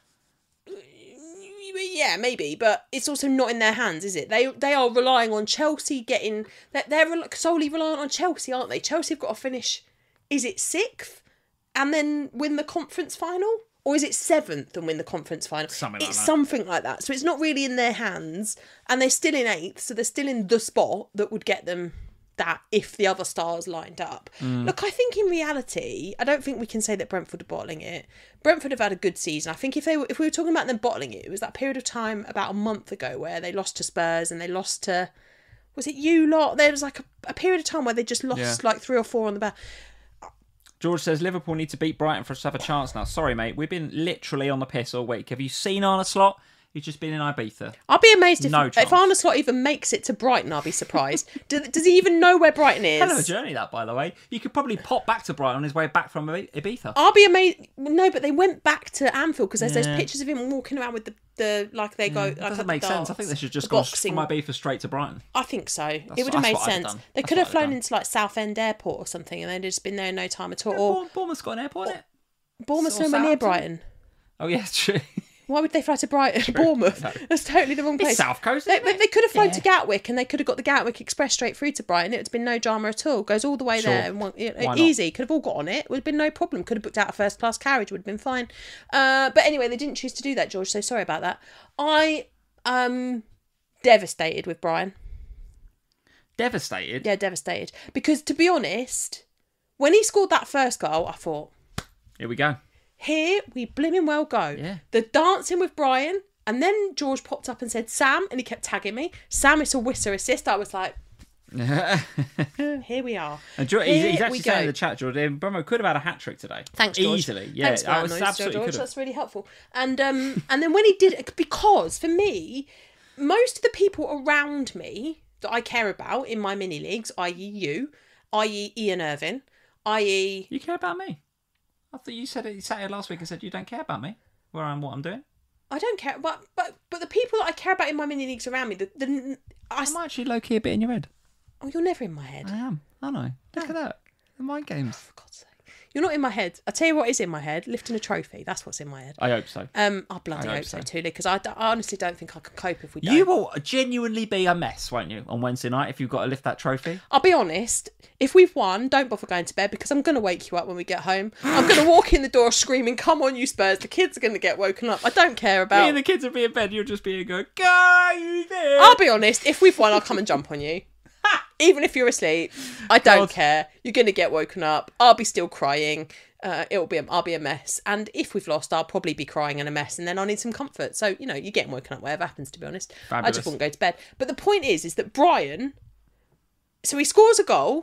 Yeah, maybe, but it's also not in their hands, is it? They are relying on Chelsea getting... They're solely reliant on Chelsea, aren't they? Chelsea have got to finish, is it 6th? And then win the conference final? Or is it 7th and win the conference final? Something like that. So it's not really in their hands. And they're still in 8th, so they're still in the spot that would get them that if the other stars lined up. Look, I think in reality, I don't think we can say that Brentford are bottling it. Brentford have had a good season. I think if we were talking about them bottling it, it was that period of time about a month ago where they lost to Spurs and they lost to, was it you lot? There was like a period of time where they just lost like 3 or 4 on the back. George says Liverpool need to beat Brighton for us to have a chance now. Sorry, mate. We've been literally on the piss all week. Have you seen Arne Slot? He's just been in Ibiza. I'll be amazed if Arne Slot even makes it to Brighton. I'll be surprised. Does he even know where Brighton is? Hell of a journey, that, by the way. You could probably pop back to Brighton on his way back from Ibiza. I'll be amazed. No, but they went back to Anfield because there's those pictures of him walking around with the like they go. Like doesn't make sense. I think they should just go from Ibiza straight to Brighton. I think so. It would have made sense. They could have flown into like Southend Airport or something, and they'd just been there in no time at all. Bournemouth's got an airport, isn't it? Bournemouth's nowhere near Brighton. Oh yeah, true. Why would they fly to Brighton? Bournemouth? No. That's totally the wrong place. It's South Coast, They could have flown to Gatwick and they could have got the Gatwick Express straight through to Brighton. It would have been no drama at all. Goes all the way there. And easy. Could have all got on it. Would have been no problem. Could have booked out a first class carriage. Would have been fine. But anyway, they didn't choose to do that, George. So sorry about that. I am devastated with Brian. Devastated? Yeah, devastated. Because to be honest, when he scored that first goal, I thought, here we go. Here we blimmin' well go. Yeah. The dancing with Brian, and then George popped up and said, Sam, and he kept tagging me. Sam, it's a Wisser assist. I was like, here we are. And he's actually saying in the chat, George, Bromo could have had a hat-trick today. Thanks, George. Easily. Yeah, thanks for that noise, absolutely George. That's really helpful. And then when he did, because for me, most of the people around me that I care about in my mini leagues, i.e. you, i.e. Ian Irvin, i.e. You care about me? I thought you said it. You sat here last week and said you don't care about me, where I am, what I'm doing. I don't care, but the people that I care about in my mini leagues around me, I'm actually low key a bit in your head. Oh, you're never in my head. I am. I know. Look at that. The mind games. For God's sake. You're not in my head. I'll tell you what is in my head. Lifting a trophy. That's what's in my head. I hope so. I bloody hope so too, because I honestly don't think I could cope if we don't. You will genuinely be a mess, won't you, on Wednesday night if you've got to lift that trophy? I'll be honest. If we've won, don't bother going to bed because I'm going to wake you up when we get home. I'm going to walk in the door screaming, come on, you Spurs. The kids are going to get woken up. I don't care about... Me and the kids will be in bed. You'll just be going, go, you there. I'll be honest. If we've won, I'll come and jump on you. Even if you're asleep, I don't care. You're going to get woken up. I'll be still crying. I'll be a mess. And if we've lost, I'll probably be crying and a mess. And then I'll need some comfort. So, you're getting woken up, whatever happens, to be honest. Fabulous. I just wouldn't go to bed. But the point is that Brian, so he scores a goal.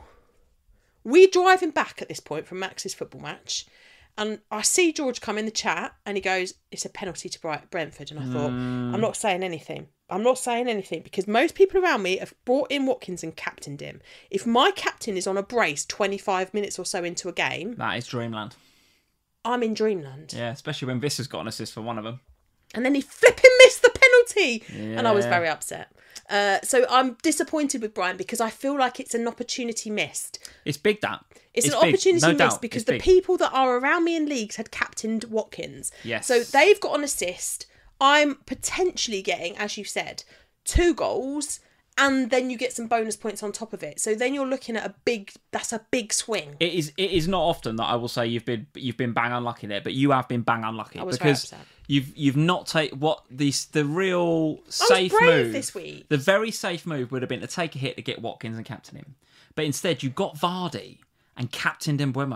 We drive him back at this point from Max's football match. And I see George come in the chat and he goes, it's a penalty to Brentford. And I thought, I'm not saying anything. I'm not saying anything because most people around me have brought in Watkins and captained him. If my captain is on a brace 25 minutes or so into a game... That is dreamland. I'm in dreamland. Yeah, especially when Visser's got an assist for one of them. And then he flipping missed the penalty. Yeah. And I was very upset. So I'm disappointed with Brian because I feel like it's an opportunity missed. It's big, that. It's an opportunity missed because the people that are around me in leagues had captained Watkins. Yes. So they've got an assist. I'm potentially getting, as you said, 2 goals, and then you get some bonus points on top of it. So then you're looking at that's a big swing. It is not often that I will say you've been bang unlucky there, but you have been bang unlucky because you've not taken the real safe move this week. The very safe move would have been to take a hit to get Watkins and captain him, but instead you got Vardy and captained Mbeumo,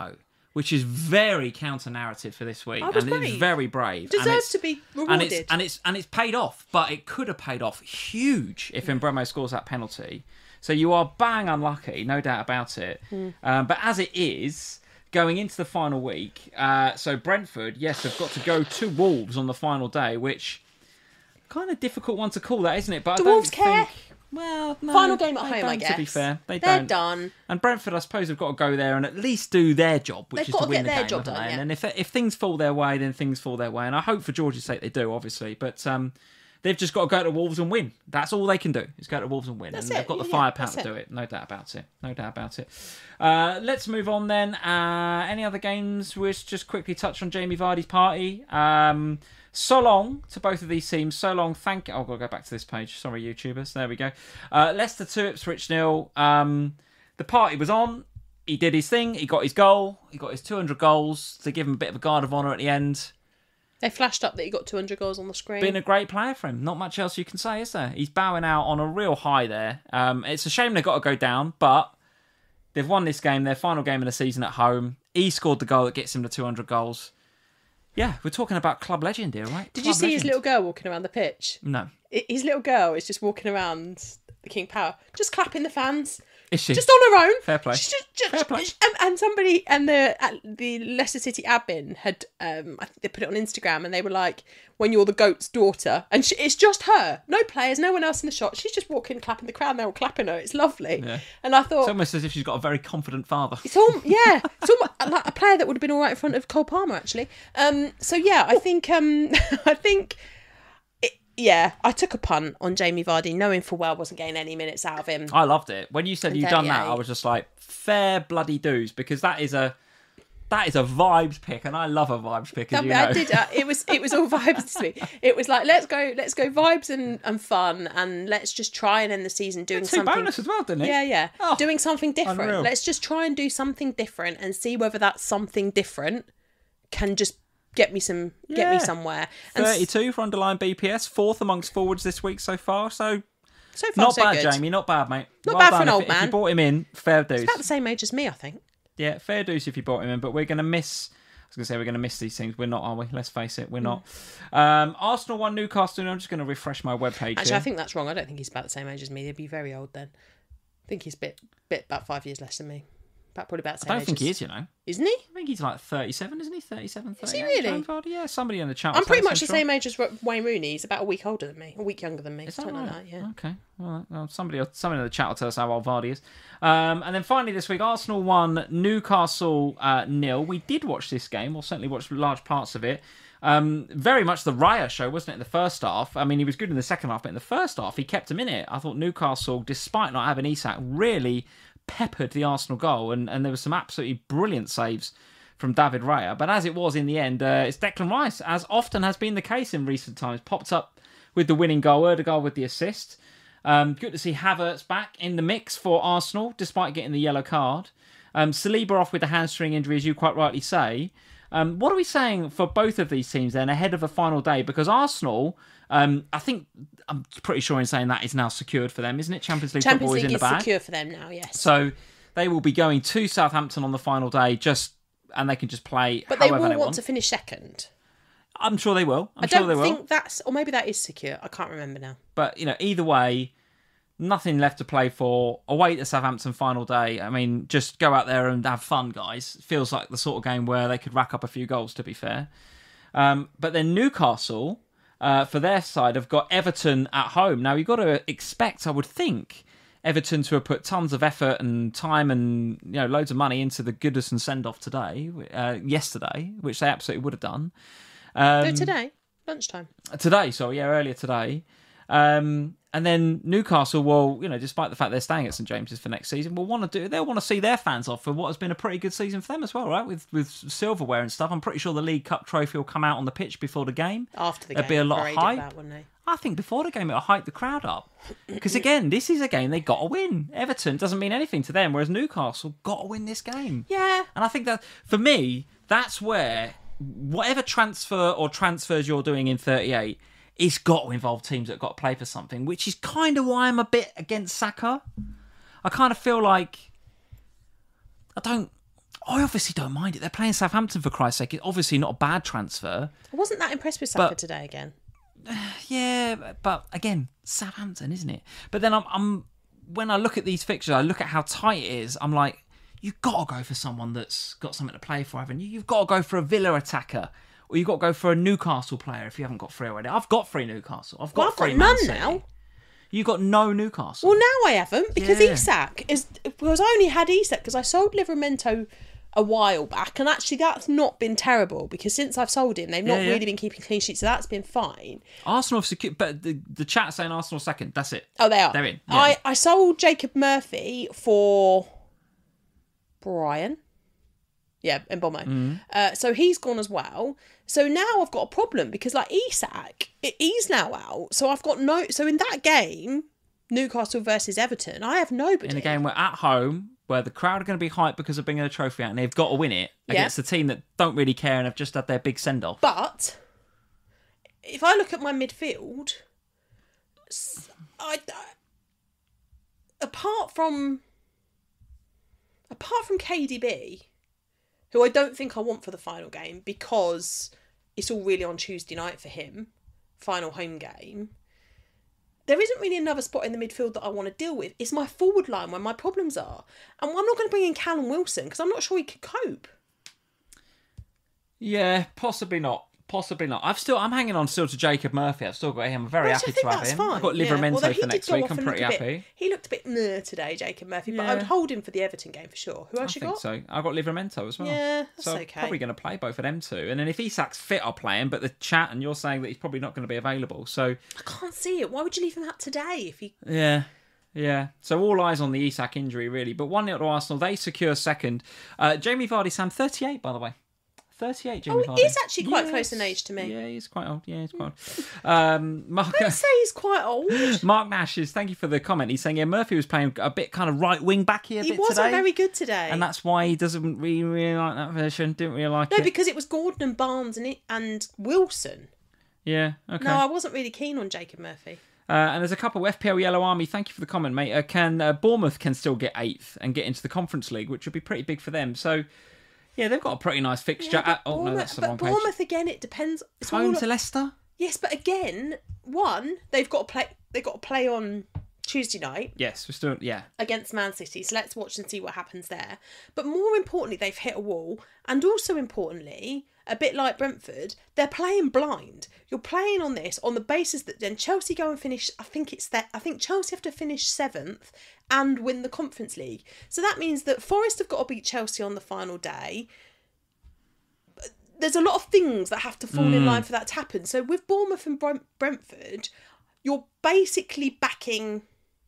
which is very counter-narrative for this week. I was and brave. it's very brave. Deserves to be rewarded. And it's paid off, but it could have paid off huge if Mbeumo scores that penalty. So you are bang unlucky, no doubt about it. But as it is, going into the final week, so Brentford, yes, have got to go to Wolves on the final day, which kind of difficult one to call that, isn't it? But Do I don't Wolves care? think... Well, no, Final game at they home, don't, I guess. To be fair, They're don't. done. And Brentford, I suppose, have got to go there and at least do their job, which They've is got to to win get the their game. job haven't done, they? yeah. And if things fall their way, then things fall their way. And I hope for George's sake they do, obviously. But they've just got to go to Wolves and win. That's all they can do, is go to Wolves and win. That's and they've it. got the Yeah, firepower that's to it. do it. No doubt about it. No doubt about it. Let's move on then. Any other games? We'll just quickly touch on Jamie Vardy's party. So long to both of these teams. So long. Thank you. Oh, I've got to go back to this page. Sorry, YouTubers. There we go. Leicester 2, Ipswich 0. The party was on. He did his thing. He got his goal. He got his 200 goals to give him a bit of a guard of honour at the end. They flashed up that he got 200 goals on the screen. Been a great player for him. Not much else you can say, is there? He's bowing out on a real high there. It's a shame they've got to go down, but they've won this game, their final game of the season at home. He scored the goal that gets him to 200 goals. Yeah, we're talking about club legend here, right? Did you see his little girl walking around the pitch? No. His little girl is just walking around the King Power, just clapping the fans. Is she? Just on her own. Fair play. Fair play. And somebody and the Leicester City admin had I think they put it on Instagram and they were like, when you're the GOAT's daughter, and it's just her, no players, no one else in the shot. She's just walking, clapping the crowd. And they're all clapping her. It's lovely. Yeah. And I thought It's almost as if she's got a very confident father. it's almost like a player that would have been all right in front of Cole Palmer actually. So yeah, I think yeah, I took a punt on Jamie Vardy, knowing full well I wasn't getting any minutes out of him. I loved it. When you said you'd done that, I was just like, fair bloody dues, because that is a vibes pick, and I love a vibes pick, as you know. I did. It was all vibes to me. It was like let's go vibes and fun, and let's just try and end the season doing Two something. bonus as well, didn't he? Yeah. Oh, doing something different. unreal. Let's just try and do something different and see whether that something different can just get me somewhere. And 32 for underlying BPS, fourth amongst forwards this week so far. So so far, not so bad, good. Jamie. Not bad, mate. Not Well bad for done. an old If man. you brought him in, fair dues. About the same age as me, I think. Yeah, fair dues if you brought him in, but we're going to miss... I was going to say we're going to miss these things. We're not, are we? Let's face it, we're not. Arsenal 1, Newcastle 2. I'm just going to refresh my webpage Actually, here. I think that's wrong. I don't think he's about the same age as me. He'd be very old then. I think he's bit about 5 years less than me. Probably about the same I don't age think as- he is, you know. Isn't he? I think he's like 37, isn't he? 37, 38. Is he really? Jamie Vardy? Yeah, somebody in the chat. I'm will pretty tell us, much the sure. same age as Wayne Rooney. He's about a week older than me, a week younger than me, Is that something right? like that. Yeah. Okay. Well, somebody in the chat will tell us how old Vardy is. And then finally this week, Arsenal 1, Newcastle 0. We did watch this game, or certainly watched large parts of it. Very much the Raya show, wasn't it, in the first half? I mean, he was good in the second half, but in the first half, he kept him in it. I thought Newcastle, despite not having Isak, really peppered the Arsenal goal, and there were some absolutely brilliant saves from David Raya. But as it was in the end, it's Declan Rice, as often has been the case in recent times, popped up with the winning goal, Erdegaard with the assist. Good to see Havertz back in the mix for Arsenal, despite getting the yellow card. Saliba off with the hamstring injury, as you quite rightly say. What are we saying for both of these teams then ahead of a final day? Because Arsenal, I think I'm pretty sure in saying that is now secured for them, isn't it? Champions League Champions football is League in the is bag. secure for them now, yes. So they will be going to Southampton on the final day, and they can just play But they however will they want to finish second. I'm sure they will. I sure don't they will. think that's, or maybe that is secure. I can't remember now. But, either way, nothing left to play for. Away to Southampton final day. I mean, just go out there and have fun, guys. Feels like the sort of game where they could rack up a few goals, to be fair. But then Newcastle, for their side, have got Everton at home. Now, you've got to expect, I would think, Everton to have put tons of effort and time and loads of money into the Goodison send-off yesterday, which they absolutely would have done. No, today, lunchtime. Earlier today. And then Newcastle will, despite the fact they're staying at St James's for next season, they'll want to see their fans off for what has been a pretty good season for them as well, right? With silverware and stuff. I'm pretty sure the League Cup trophy will come out on the pitch before the game. After the game, there'll be a lot of hype. That, wouldn't they? I think before the game it'll hype the crowd up. Because again, this is a game they got to win. Everton doesn't mean anything to them, whereas Newcastle got to win this game. Yeah. And I think that, for me, that's where whatever transfers you're doing in 38, it's got to involve teams that have got to play for something, which is kind of why I'm a bit against Saka. I kind of feel like I obviously don't mind it. They're playing Southampton, for Christ's sake. It's obviously not a bad transfer. I wasn't that impressed with Saka today again. Yeah, but again, Southampton, isn't it? But then I'm when I look at these fixtures, I look at how tight it is. I'm like, you've got to go for someone that's got something to play for, haven't you? You've got to go for a Villa attacker, or you've got to go for a Newcastle player if you haven't got 3 already. I've got 3 Newcastle. I've got 3 none Man City. now. You got no Newcastle. Well, now I haven't because Yeah. Isak is because I only had Isak because I sold Livramento a while back, and actually that's not been terrible because since I've sold him, they've not really been keeping clean sheets, so that's been fine. Arsenal have secured, but the chat saying Arsenal second. That's it. Oh, they are. They're in. Yeah. I sold Jacob Murphy for Brian. Yeah, and Bomo. So he's gone as well. So now I've got a problem because like Isak, he's now out. So I've got no. So in that game, Newcastle versus Everton, I have nobody. In a game where at home, where the crowd are going to be hyped because of bringing a trophy out, and they've got to win it against a team that don't really care and have just had their big send off. But if I look at my midfield, apart from KDB, who I don't think I want for the final game because it's all really on Tuesday night for him, final home game, there isn't really another spot in the midfield that I want to deal with. It's my forward line where my problems are. And I'm not going to bring in Callum Wilson because I'm not sure he could cope. Yeah, possibly not. Possibly not. I'm hanging on still to Jacob Murphy. I've still got him. I'm very happy to have him. Fine. I've got Livramento for next week. I'm pretty happy. He looked a bit meh today, Jacob Murphy, but I would hold him for the Everton game for sure. Who else you got? So I've got Livramento as well. Yeah, that's so okay. I'm probably going to play both of them too. And then if Isak's fit, I'll play him. But the chat and you're saying that he's probably not going to be available. So I can't see it. Why would you leave him out today if he? Yeah. So all eyes on the Isak injury really. But 1-0 to Arsenal. They secure second. Jamie Vardy, Sam, 38 by the way. 38, Jamie Vardy. He's actually quite close in age to me. Yeah, he's quite old. Yeah, he's quite old. Mark, I'd say he's quite old. Mark Nash is, thank you for the comment. He's saying, yeah, Murphy was playing a bit kind of right wing back here. He wasn't very good today. And that's why he doesn't really like that version. Didn't really like it. No, because it was Gordon and Barnes and Wilson. Yeah, okay. No, I wasn't really keen on Jacob Murphy. And there's a couple. FPL Yellow Army, thank you for the comment, mate. Bournemouth can still get 8th and get into the Conference League, which would be pretty big for them. So, yeah, they've got a pretty nice fixture. Yeah, no, that's the wrong page. Bournemouth again. It depends. It's Home to Leicester. Yes, but again, they've got to play. They've got to play on Tuesday night. Yes, we're still Against Man City. So let's watch and see what happens there. But more importantly, they've hit a wall, and also importantly, a bit like Brentford, they're playing blind. You're playing on this on the basis that then Chelsea go and finish. I think Chelsea have to finish 7th and win the Conference League. So that means that Forest have got to beat Chelsea on the final day. There's a lot of things that have to fall in line for that to happen. So with Bournemouth and Brentford, you're basically backing.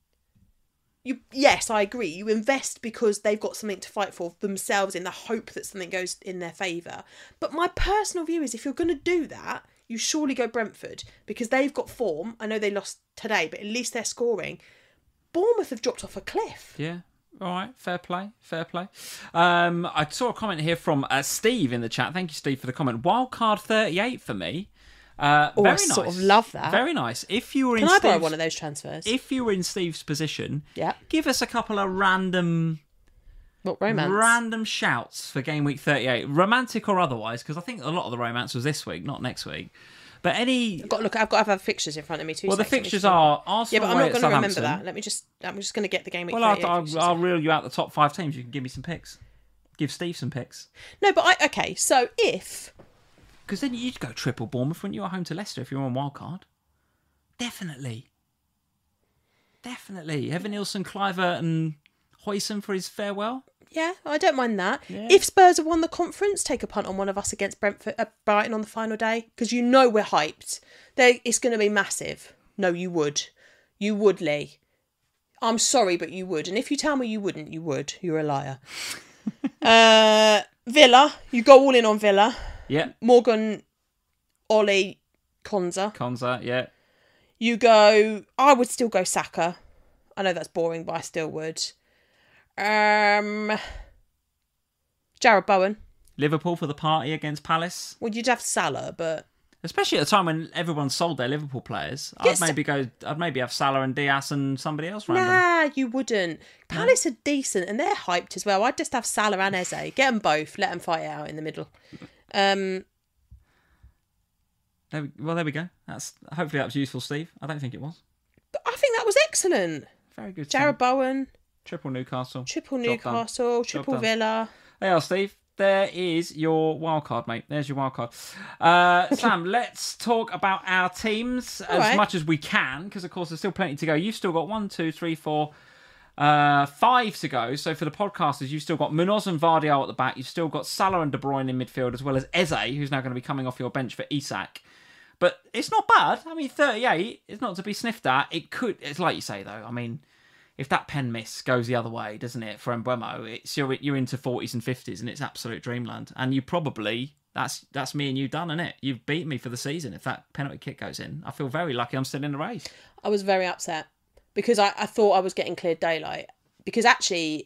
Yes, I agree. You invest because they've got something to fight for themselves in the hope that something goes in their favour. But my personal view is if you're going to do that, you surely go Brentford because they've got form. I know they lost today, but at least they're scoring. Bournemouth have dropped off a cliff. Yeah. All right, fair play. I saw a comment here from Steve in the chat. Thank you, Steve, for the comment. Wildcard 38 for me. Very nice. I sort of love that. Very nice. If you were Can I borrow one of those transfers? If you were in Steve's position, yeah, give us a couple of random shouts for game week 38, romantic or otherwise, because I think a lot of the romance was this week, not next week. But I've got to have fixtures in front of me too. Well, the fixtures are Arsenal. Yeah, but I'm not going to remember that. I'm just going to get the game week. Well, I'll reel you out the top 5 teams. You can give me some picks. Give Steve some picks. No, but okay. So if because then you'd go triple Bournemouth, wouldn't you? At home to Leicester if you're on wildcard. Definitely. Evan Nielsen, Cliver, and Hoyson for his farewell. Yeah, I don't mind that. Yeah. If Spurs have won the conference, take a punt on one of us against Brighton on the final day because you know we're hyped. It's going to be massive. No, you would. You would, Lee. I'm sorry, but you would. And if you tell me you wouldn't, you would. You're a liar. Villa. You go all in on Villa. Yeah. Morgan, Ollie, Konza. Yeah. You go... I would still go Saka. I know that's boring, but I still would. Jarrod Bowen. Liverpool for the party against Palace. Well, you'd have Salah, but... Especially at a time when everyone's sold their Liverpool players. Yes. I'd maybe have Salah and Diaz and somebody else random. Nah, you wouldn't. Palace are decent and they're hyped as well. I'd just have Salah and Eze. Get them both. Let them fight it out in the middle. There we go. Hopefully that was useful, Steve. I don't think it was. But I think that was excellent. Very good. Jared Bowen. Triple Newcastle. Triple Villa. There you are, Steve. There is your wild card, mate. There's your wild card. Sam, let's talk about our teams as much as we can, because, of course, there's still plenty to go. You've still got 5 to go. So for the podcasters, you've still got Munoz and Vardiol at the back. You've still got Salah and De Bruyne in midfield, as well as Eze, who's now going to be coming off your bench for Isak. But it's not bad. I mean, 38 is not to be sniffed at. It's like you say, though. I mean, if that pen miss goes the other way, doesn't it, for Mbeumo, you're into 40s and 50s, and it's absolute dreamland. And you probably, that's me and you done, isn't it? You've beat me for the season if that penalty kick goes in. I feel very lucky I'm still in the race. I was very upset because I thought I was getting cleared daylight. Because actually,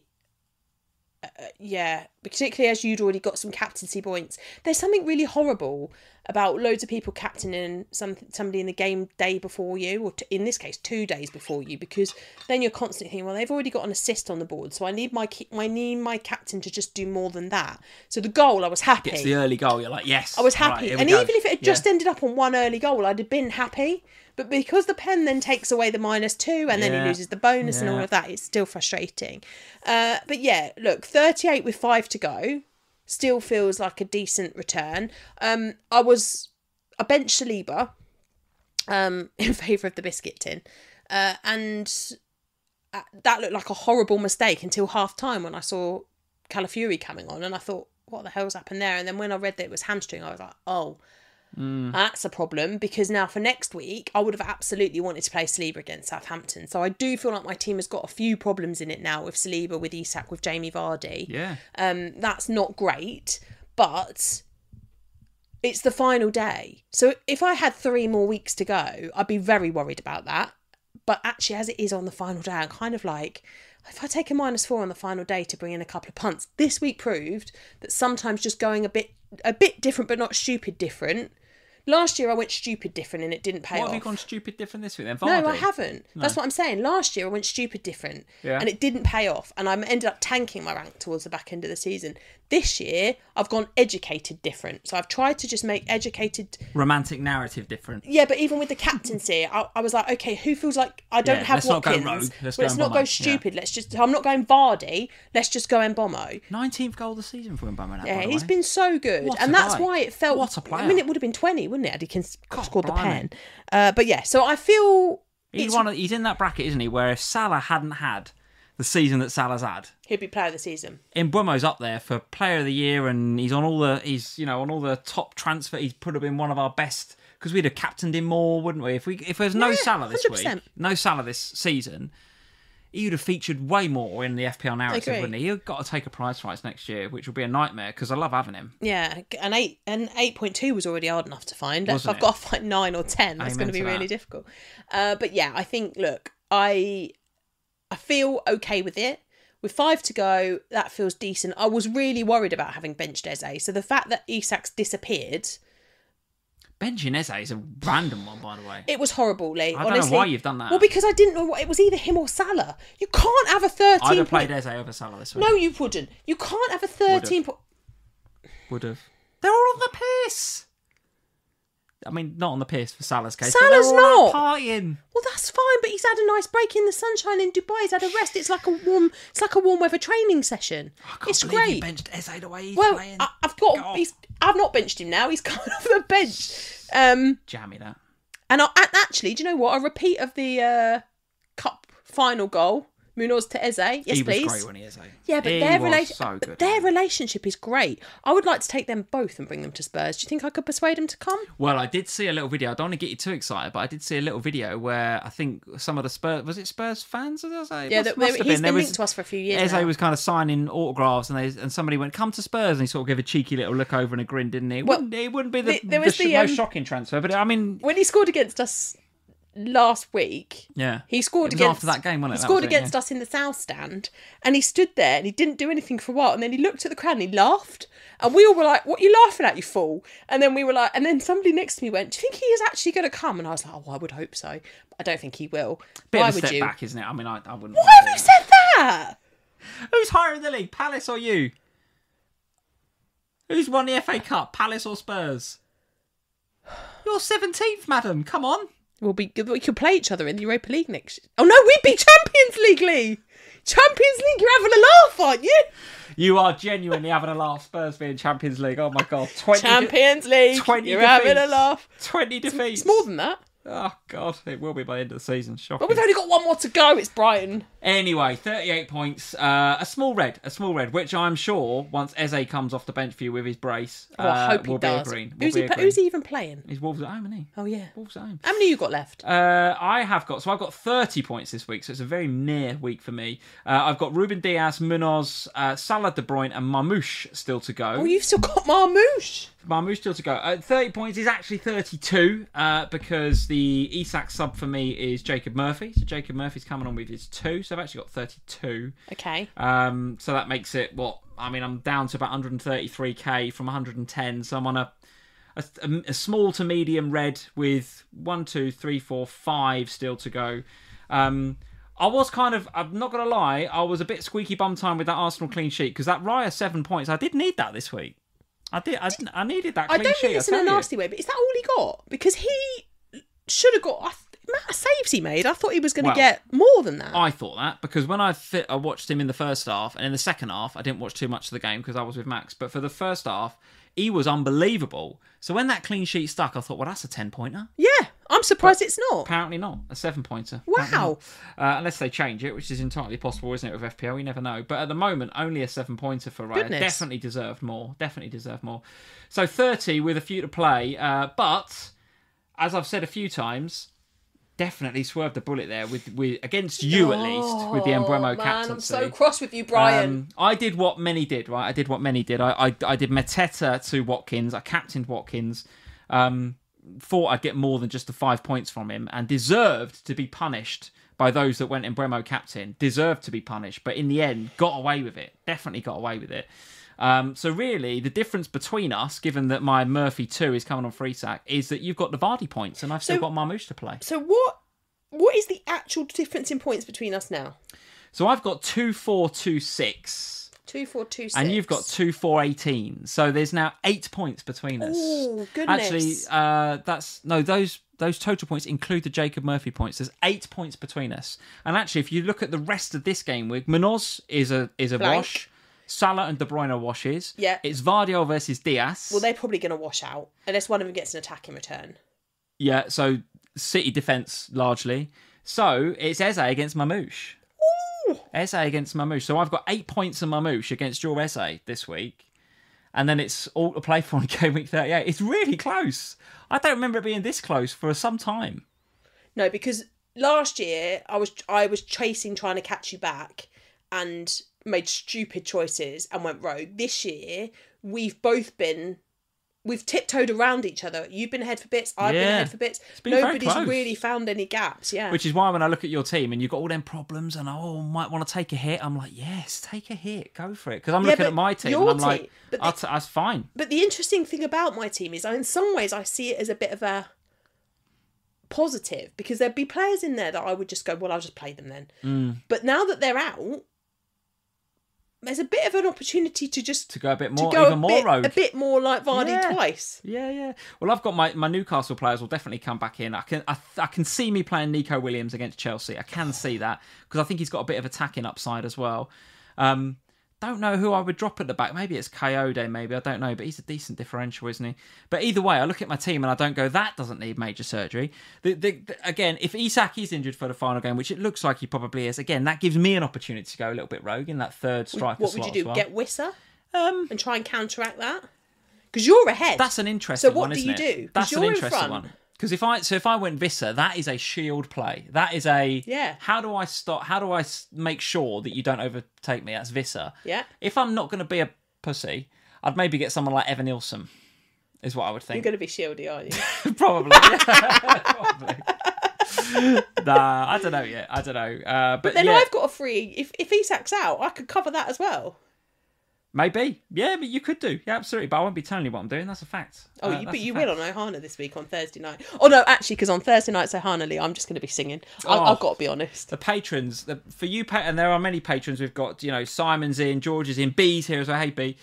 particularly as you'd already got some captaincy points, there's something really horrible about loads of people captaining somebody in the game day before you, or in this case 2 days before you, because then you're constantly thinking, well, they've already got an assist on the board, so I need my captain to just do more than that. So the goal, I was happy. It's the early goal, you're like, yes. I was happy. Right, and even if it had just ended up on one early goal, I'd have been happy. But because the pen then takes away the -2 and then he loses the bonus and all of that, it's still frustrating. But yeah, look, 38 with 5 to go still feels like a decent return. I benched Saliba in favour of the biscuit tin. And that looked like a horrible mistake until half-time when I saw Calafiori coming on. And I thought, what the hell's happened there? And then when I read that it was hamstring, I was like, oh... That's a problem, because now for next week I would have absolutely wanted to play Saliba against Southampton. So I do feel like my team has got a few problems in it now with Saliba, with Isak, with Jamie Vardy. Yeah. That's not great, but it's the final day. So if I had 3 more weeks to go, I'd be very worried about that. But actually, as it is on the final day, I'm kind of like, if I take a -4 on the final day to bring in a couple of punts, this week proved that sometimes just going a bit different, but not stupid different. Last year I went stupid different and it didn't pay off. What have you gone stupid different this week then? Vardy? No, I haven't. No. That's what I'm saying. Last year I went stupid different and it didn't pay off, and I ended up tanking my rank towards the back end of the season. This year I've gone educated different. So I've tried to just make educated... romantic narrative different. Yeah, but even with the captaincy, I was like, okay, who feels like I don't have let's Watkins? Not go rogue. Let's not go stupid. Yeah. I'm not going Vardy. Let's just go Mbeumo. 19th goal of the season for Mbeumo now, by the he's way. been so good. And that's why it felt... What a player. I mean, it would have been 20, wouldn't it? Had he scored the pen. But yeah, so I feel... He's in that bracket, isn't he, where if Salah hadn't had the season that Salah's had, he'd be player of the season. Mbeumo's up there for player of the year, and he's on all the top transfer. He's put up in one of our best, because we'd have captained him more, wouldn't we? If there's no Salah this 100%. week, no Salah this season, he would have featured way more in the FPL narrative, wouldn't he? He's got to take a prize fight next year, which will be a nightmare, because I love having him. Yeah, and 8.2 was already hard enough to find. If I've got to find 9 or 10, that's going to be really difficult. But yeah, I think, look, I feel okay with it. With 5 to go, that feels decent. I was really worried about having benched Eze. So the fact that Isak's disappeared... Benching Eze is a random one, by the way. It was horrible, Lee. I don't know why you've done that. Well, because I didn't know what... It was either him or Salah. You can't have a 13... I'd have played Eze over Salah this week. No, you wouldn't. You can't have a 13... Would have. They're all on the piss. I mean, not on the piss for Salah's case. Salah's but they're all not out partying. Well, that's fine, but he's had a nice break in the sunshine in Dubai. He's had a rest. It's like a warm weather training session. It's great. You benched Eze the way he's playing. I've not benched him now. He's come off the bench. Jammy that. And actually, do you know what? A repeat of the cup final goal. Munoz to Eze. Yes, he please. He was great when he Eze. Yeah, but their relationship is great. I would like to take them both and bring them to Spurs. Do you think I could persuade them to come? Well, I did see a little video. I don't want to get you too excited, but I did see a little video where I think some of the Spurs... Was it Spurs fans? He's been linked to us for a few years Eze was kind of signing autographs, and somebody went, come to Spurs, and he sort of gave a cheeky little look over and a grin, didn't he? It wouldn't be the most shocking transfer, but I mean... When he scored against us... last week. Yeah. He scored It was against after that game, wasn't it? He That scored was it, against us in the South Stand, and he stood there and he didn't do anything for a while, and then he looked at the crowd and he laughed, and we all were like, "What are you laughing at, you fool?" And then we were like, and then somebody next to me went, "Do you think he is actually going to come?" And I was like, "Oh, I would hope so. I don't think he will." Bit Why of a would step you? back, isn't it? I mean, I wouldn't. Why have you said that? Who's higher in the league, Palace or you? Who's won the FA Cup, Palace or Spurs? You're 17th, madam. Come on. We could play each other in the Europa League next year. Oh no, we'd be Champions League, Lee! Champions League, you're having a laugh, aren't you? You are genuinely having a laugh. Spurs being Champions League. Oh my God. 20 Champions League, 20 you're defeats. having a laugh. 20 defeats. It's more than that. Oh God, it will be by the end of the season. Shocking. But we've only got one more to go. It's Brighton. Anyway, 38 points. A small red, which I'm sure once Eze comes off the bench for you with his brace, Oh, I hope he will does. be a green. Who's he even playing? He's Wolves at home, isn't he? Oh yeah. Wolves at home. How many you got left? I've got 30 points this week, so it's a very near week for me. I've got Ruben Diaz, Munoz, Salah, De Bruyne, and Marmoush still to go. Oh, you've still got Marmoush. Marmoush still to go. 30 points is actually 32 because the Isak sub for me is Jacob Murphy. So Jacob Murphy's coming on with his 2, so I've actually got 32. Okay. So that makes it I'm down to about 133k from 110. So I'm on a small to medium red with 1, 2, 3, 4, 5 still to go. I'm not going to lie, I was a bit squeaky bum time with that Arsenal clean sheet because that Raya 7 points, I did need that this week. I needed that clean sheet. I don't think it's in a nasty way, but is that all he got? Because he should have got the amount of saves he made. I thought he was going to get more than that. I thought that because when I watched him in the first half, and in the second half, I didn't watch too much of the game because I was with Max. But for the first half, he was unbelievable. So when that clean sheet stuck, I thought, well, that's a 10-pointer. Yeah, I'm surprised it's not. Apparently not. A 7-pointer. Wow. Unless they change it, which is entirely possible, isn't it, with FPL? You never know. But at the moment, only a 7-pointer for Raya. Goodness. Definitely deserved more. So 30 with a few to play. But, as I've said a few times, definitely swerved the bullet there with against you at least with the Mbeumo captaincy. I'm so cross with you, Brian. I did what many did, right? I did Mateta to Watkins. I captained Watkins. Thought I'd get more than just the 5 points from him and deserved to be punished by those that went Mbeumo captain. Deserved to be punished, but in the end got away with it. Definitely got away with it. So really, the difference between us, given that my Murphy 2 is coming on free sack, is that you've got the Vardy points and I've still got Marmoush to play. So what is the actual difference in points between us now? So I've got 2-4-2-6. 2-4-2-6. And you've got 2-4-18. So there's now 8 points between us. Oh, goodness. Actually, those total points include the Jacob Murphy points. There's 8 points between us. And actually, if you look at the rest of this game week, Munoz is a wash. Salah and De Bruyne are washes. Yeah. It's Vardy versus Diaz. Well, they're probably going to wash out unless one of them gets an attack in return. Yeah, so City defence largely. So it's Eze against Marmoush. Ooh. Eze against Marmoush. So I've got 8 points in Marmoush against your Eze this week. And then it's all to play for in game week 38. It's really close. I don't remember it being this close for some time. No, because last year I was chasing, trying to catch you back and made stupid choices and went rogue. This year we've tiptoed around each other. You've been ahead for bits, I've been ahead for bits. Nobody's really found any gaps. Yeah, which is why when I look at your team and you've got all them problems and might want to take a hit, I'm like, yes, take a hit, go for it. Because I'm looking at my team and I'm like, that's fine. But the interesting thing about my team is, in some ways, I see it as a bit of a positive because there'd be players in there that I would just go, well, I'll just play them then. But now that they're out, there's a bit of an opportunity to go a bit more, rogue. A bit more like Vardy twice. Yeah. Well, I've got my Newcastle players will definitely come back in. I can see me playing Nico Williams against Chelsea. I can see that because I think he's got a bit of attacking upside as well. Don't know who I would drop at the back. Maybe it's Coyote, maybe. I don't know. But he's a decent differential, isn't he? But either way, I look at my team and I don't go, that doesn't need major surgery. Again, if Isak is injured for the final game, which it looks like he probably is, again, that gives me an opportunity to go a little bit rogue in that third striker slot. What would you do? Well. Get Wissa and try and counteract that? Because you're ahead. That's an interesting one, isn't it? So what do you do? That's an interesting one. Because if I went Visser, that is a shield play. That is a How do I stop? How do I make sure that you don't overtake me? That's Visser. Yeah. If I'm not going to be a pussy, I'd maybe get someone like Evan Nilsson. Is what I would think. You're going to be shieldy, aren't you? Probably. Probably. Nah, I don't know yet. I don't know. But Then yeah, I've got a free. If he sacks out, I could cover that as well. maybe. Yeah, but you could do. Yeah, absolutely. But I won't be telling you what I'm doing. That's a fact. Oh, That's but a you fact. will on Ohana this week on Thursday night. Oh no, actually, because on Thursday night's Ohana, Lee, I'm just going to be singing. I've got to be honest. The patrons, for you, and there are many patrons. We've got, Simon's in, George is in, B's here as well. Hey, B.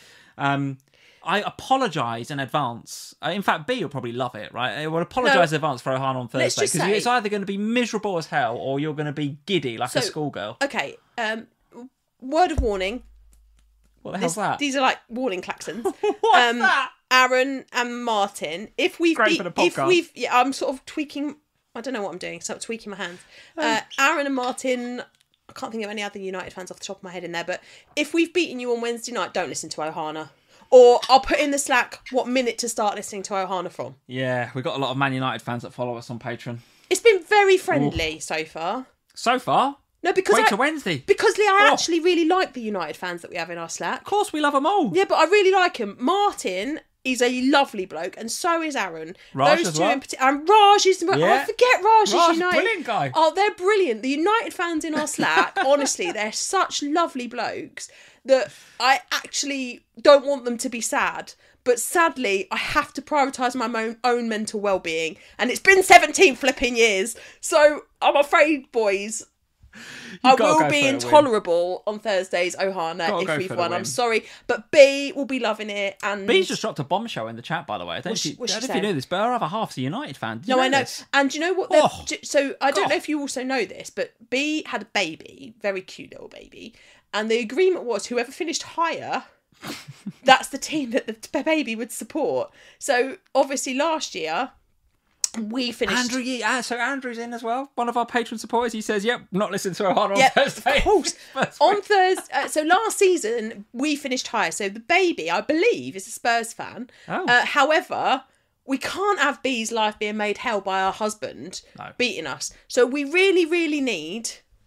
I apologise in advance. In fact, B will probably love it, right? I will apologise in advance for Ohana on Thursday, just because say- it's either going to be miserable as hell or you're going to be giddy like a schoolgirl. Okay, word of warning. What the hell's that? These are like warning klaxons. What's that? Aaron and Martin. If we've Great for the podcast. I'm sort of tweaking. I don't know what I'm doing. So I'm tweaking my hands. Aaron and Martin. I can't think of any other United fans off the top of my head in there. But if we've beaten you on Wednesday night, don't listen to Ohana. Or I'll put in the Slack what minute to start listening to Ohana from. Yeah, we've got a lot of Man United fans that follow us on Patreon. It's been very friendly so far. So far? No, because Wait till Wednesday. Because Lee, I actually really like the United fans that we have in our Slack. Of course, we love them all. Yeah, but I really like him. Martin is a lovely bloke, and so is Aaron. Raj Those as two well. in particular. And Raj is... Yeah. I forget Raj is Raj, United. brilliant guy. Oh, they're brilliant. The United fans in our Slack, honestly, they're such lovely blokes that I actually don't want them to be sad. But sadly, I have to prioritise my own mental well-being. And it's been 17 flipping years. So I'm afraid, boys... I will be intolerable on Thursday's Ohana if we've won. I'm sorry, but B will be loving it. And B's just dropped a bombshell in the chat, by the way. I don't know if you knew this, but our other half's a United fan. Did you know I know. this? And you know what? So I don't know if you also know this, but B had a baby, very cute little baby, and the agreement was whoever finished higher, that's the team that the baby would support. So obviously last year. We finished. So Andrew's in as well. One of our patron supporters. He says, "Yep, not listening to Ohana on Thursday." Of course. On Thursday. So last season we finished higher. So the baby, I believe, is a Spurs fan. Oh. However, we can't have B's life being made hell by our husband beating us. So we really, really need.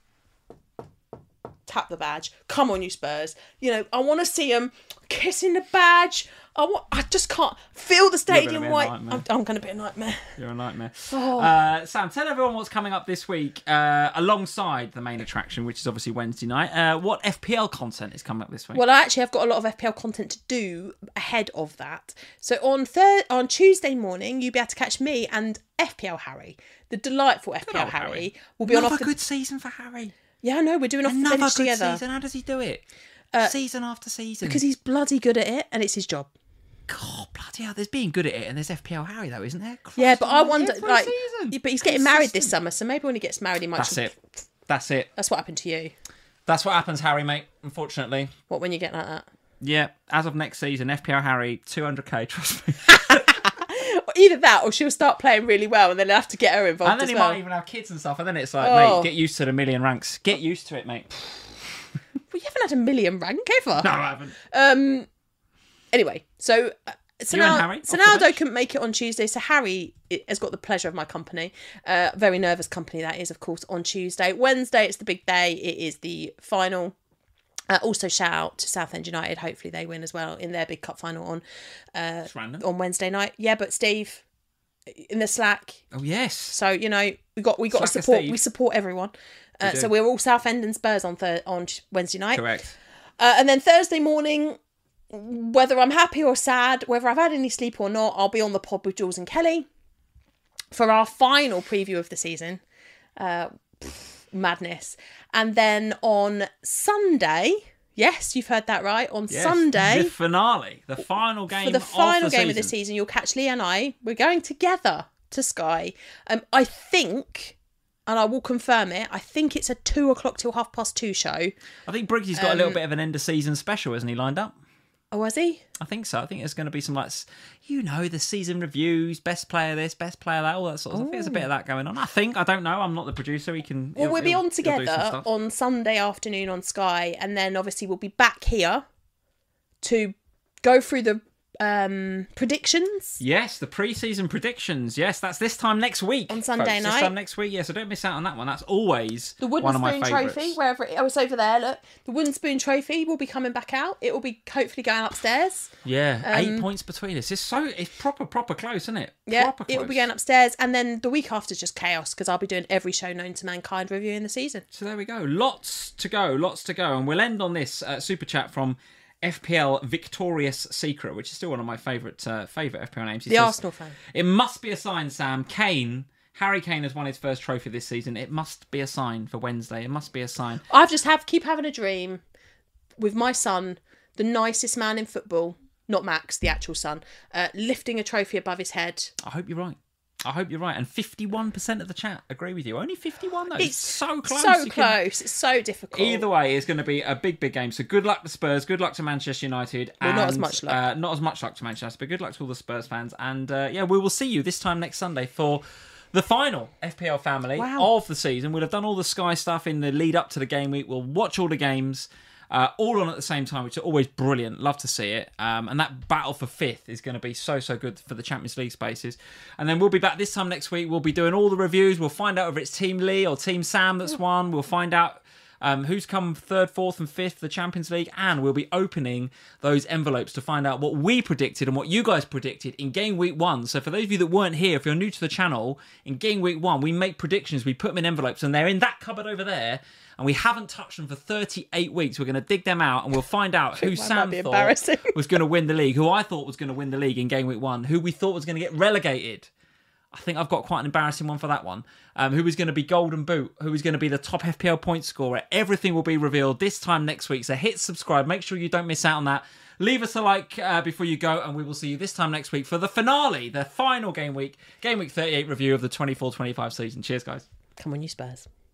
Tap the badge. Come on, you Spurs. I want to see them kissing the badge. I just can't feel the stadium white. I'm going to be a nightmare. You're a nightmare. Sam, tell everyone what's coming up this week alongside the main attraction, which is obviously Wednesday night. What FPL content is coming up this week? Well, I actually have got a lot of FPL content to do ahead of that. So on Tuesday morning, you'll be able to catch me and FPL Harry, the delightful FPL Harry. Will be Another on good season for Harry. Yeah, I know. We're doing off the Another bench good together. season. How does he do it? Season after season. Because he's bloody good at it, and it's his job. God, bloody hell! There's being good at it, and there's FPL Harry though, isn't there? Yeah, but I wonder, season. but he's getting married this summer, so maybe when he gets married, he might. That's it. That's it. That's what happened to you. That's what happens, Harry, mate. Unfortunately. What when you get like that? Yeah, as of next season, FPL Harry, 200k. Trust me. Either that, or she'll start playing really well, and then they'll have to get her involved. And then as he well. might even have kids and stuff. And then it's like, mate, get used to the million ranks. Get used to it, mate. Well, you haven't had a million rank ever. No, I haven't. Anyway, so. Harry, Sonaldo couldn't make it on Tuesday, so Harry has got the pleasure of my company. Very nervous company that is, of course, on Tuesday. Wednesday, it's the big day. It is the final. Also, shout out to Southend United. Hopefully, they win as well in their big cup final on Wednesday night. Yeah, but Steve in the Slack. Oh yes. So we got to support. We support everyone. So we're all Southend and Spurs on Wednesday night. Correct. And then Thursday morning. Whether I'm happy or sad, whether I've had any sleep or not, I'll be on the pod with Jules and Kelly for our final preview of the season. Madness. And then on Sunday, yes, you've heard that right, Sunday, the finale, the final game for the final game of the season, you'll catch Lee and I. We're going together to Sky. I think, and I will confirm it, I think it's a 2:00 till 2:30 show. I think Briggsy's got a little bit of an end of season special, isn't he, lined up? Oh, has he? I think so. I think there's going to be some, the season reviews, best player this, best player that, all that sort of stuff. There's a bit of that going on. I don't know. I'm not the producer. We'll be on together on Sunday afternoon on Sky, and then obviously we'll be back here to go through the predictions Yes, the pre-season predictions. Yes, that's this time next week. on Sunday folks. night. This time next week, so don't miss out on that one. That's always The Wooden one of my Spoon favourites. Trophy, wherever it's over there, look. The Wooden Spoon Trophy will be coming back out. It will be hopefully going upstairs. Yeah, 8 points between us. It's proper close, isn't it? Yeah, Proper close. it will be going upstairs. And then the week after is just chaos because I'll be doing every show known to mankind reviewing the season. So there we go. Lots to go. And we'll end on this super chat from FPL Victorious Secret, which is still one of my favourite FPL names. He The says, Arsenal fan. It must be a sign, Sam. Harry Kane has won his first trophy this season. It must be a sign for Wednesday. It must be a sign. I've just keep having a dream with my son, the nicest man in football, not Max, the actual son, lifting a trophy above his head. I hope you're right. And 51% of the chat agree with you. Only 51 though. It's so close. So close. It's so difficult. Either way, it's going to be a big game. So good luck to Spurs. Good luck to Manchester United. Well, and, not as much luck. Not as much luck to Manchester, but good luck to all the Spurs fans. And we will see you this time next Sunday for the final FPL family of the season. We'll have done all the Sky stuff in the lead up to the game week. We'll watch all the games. All on at the same time, which are always brilliant. Love to see it. And that battle for fifth is going to be so good for the Champions League spaces. And then we'll be back this time next week. We'll be doing all the reviews. We'll find out whether it's Team Lee or Team Sam that's won. We'll find out who's come third, fourth and fifth for the Champions League. And we'll be opening those envelopes to find out what we predicted and what you guys predicted in game week 1. So for those of you that weren't here, if you're new to the channel, in game week 1, we make predictions. We put them in envelopes and they're in that cupboard over there. And we haven't touched them for 38 weeks. We're going to dig them out and we'll find out who Sam thought was going to win the league, who I thought was going to win the league in game week 1, who we thought was going to get relegated. I think I've got quite an embarrassing one for that one. Who was going to be golden boot, who was going to be the top FPL point scorer. Everything will be revealed this time next week. So hit subscribe. Make sure you don't miss out on that. Leave us a like before you go, and we will see you this time next week for the finale, the final game week 38 review of the 24-25 season. Cheers, guys. Come on, you Spurs.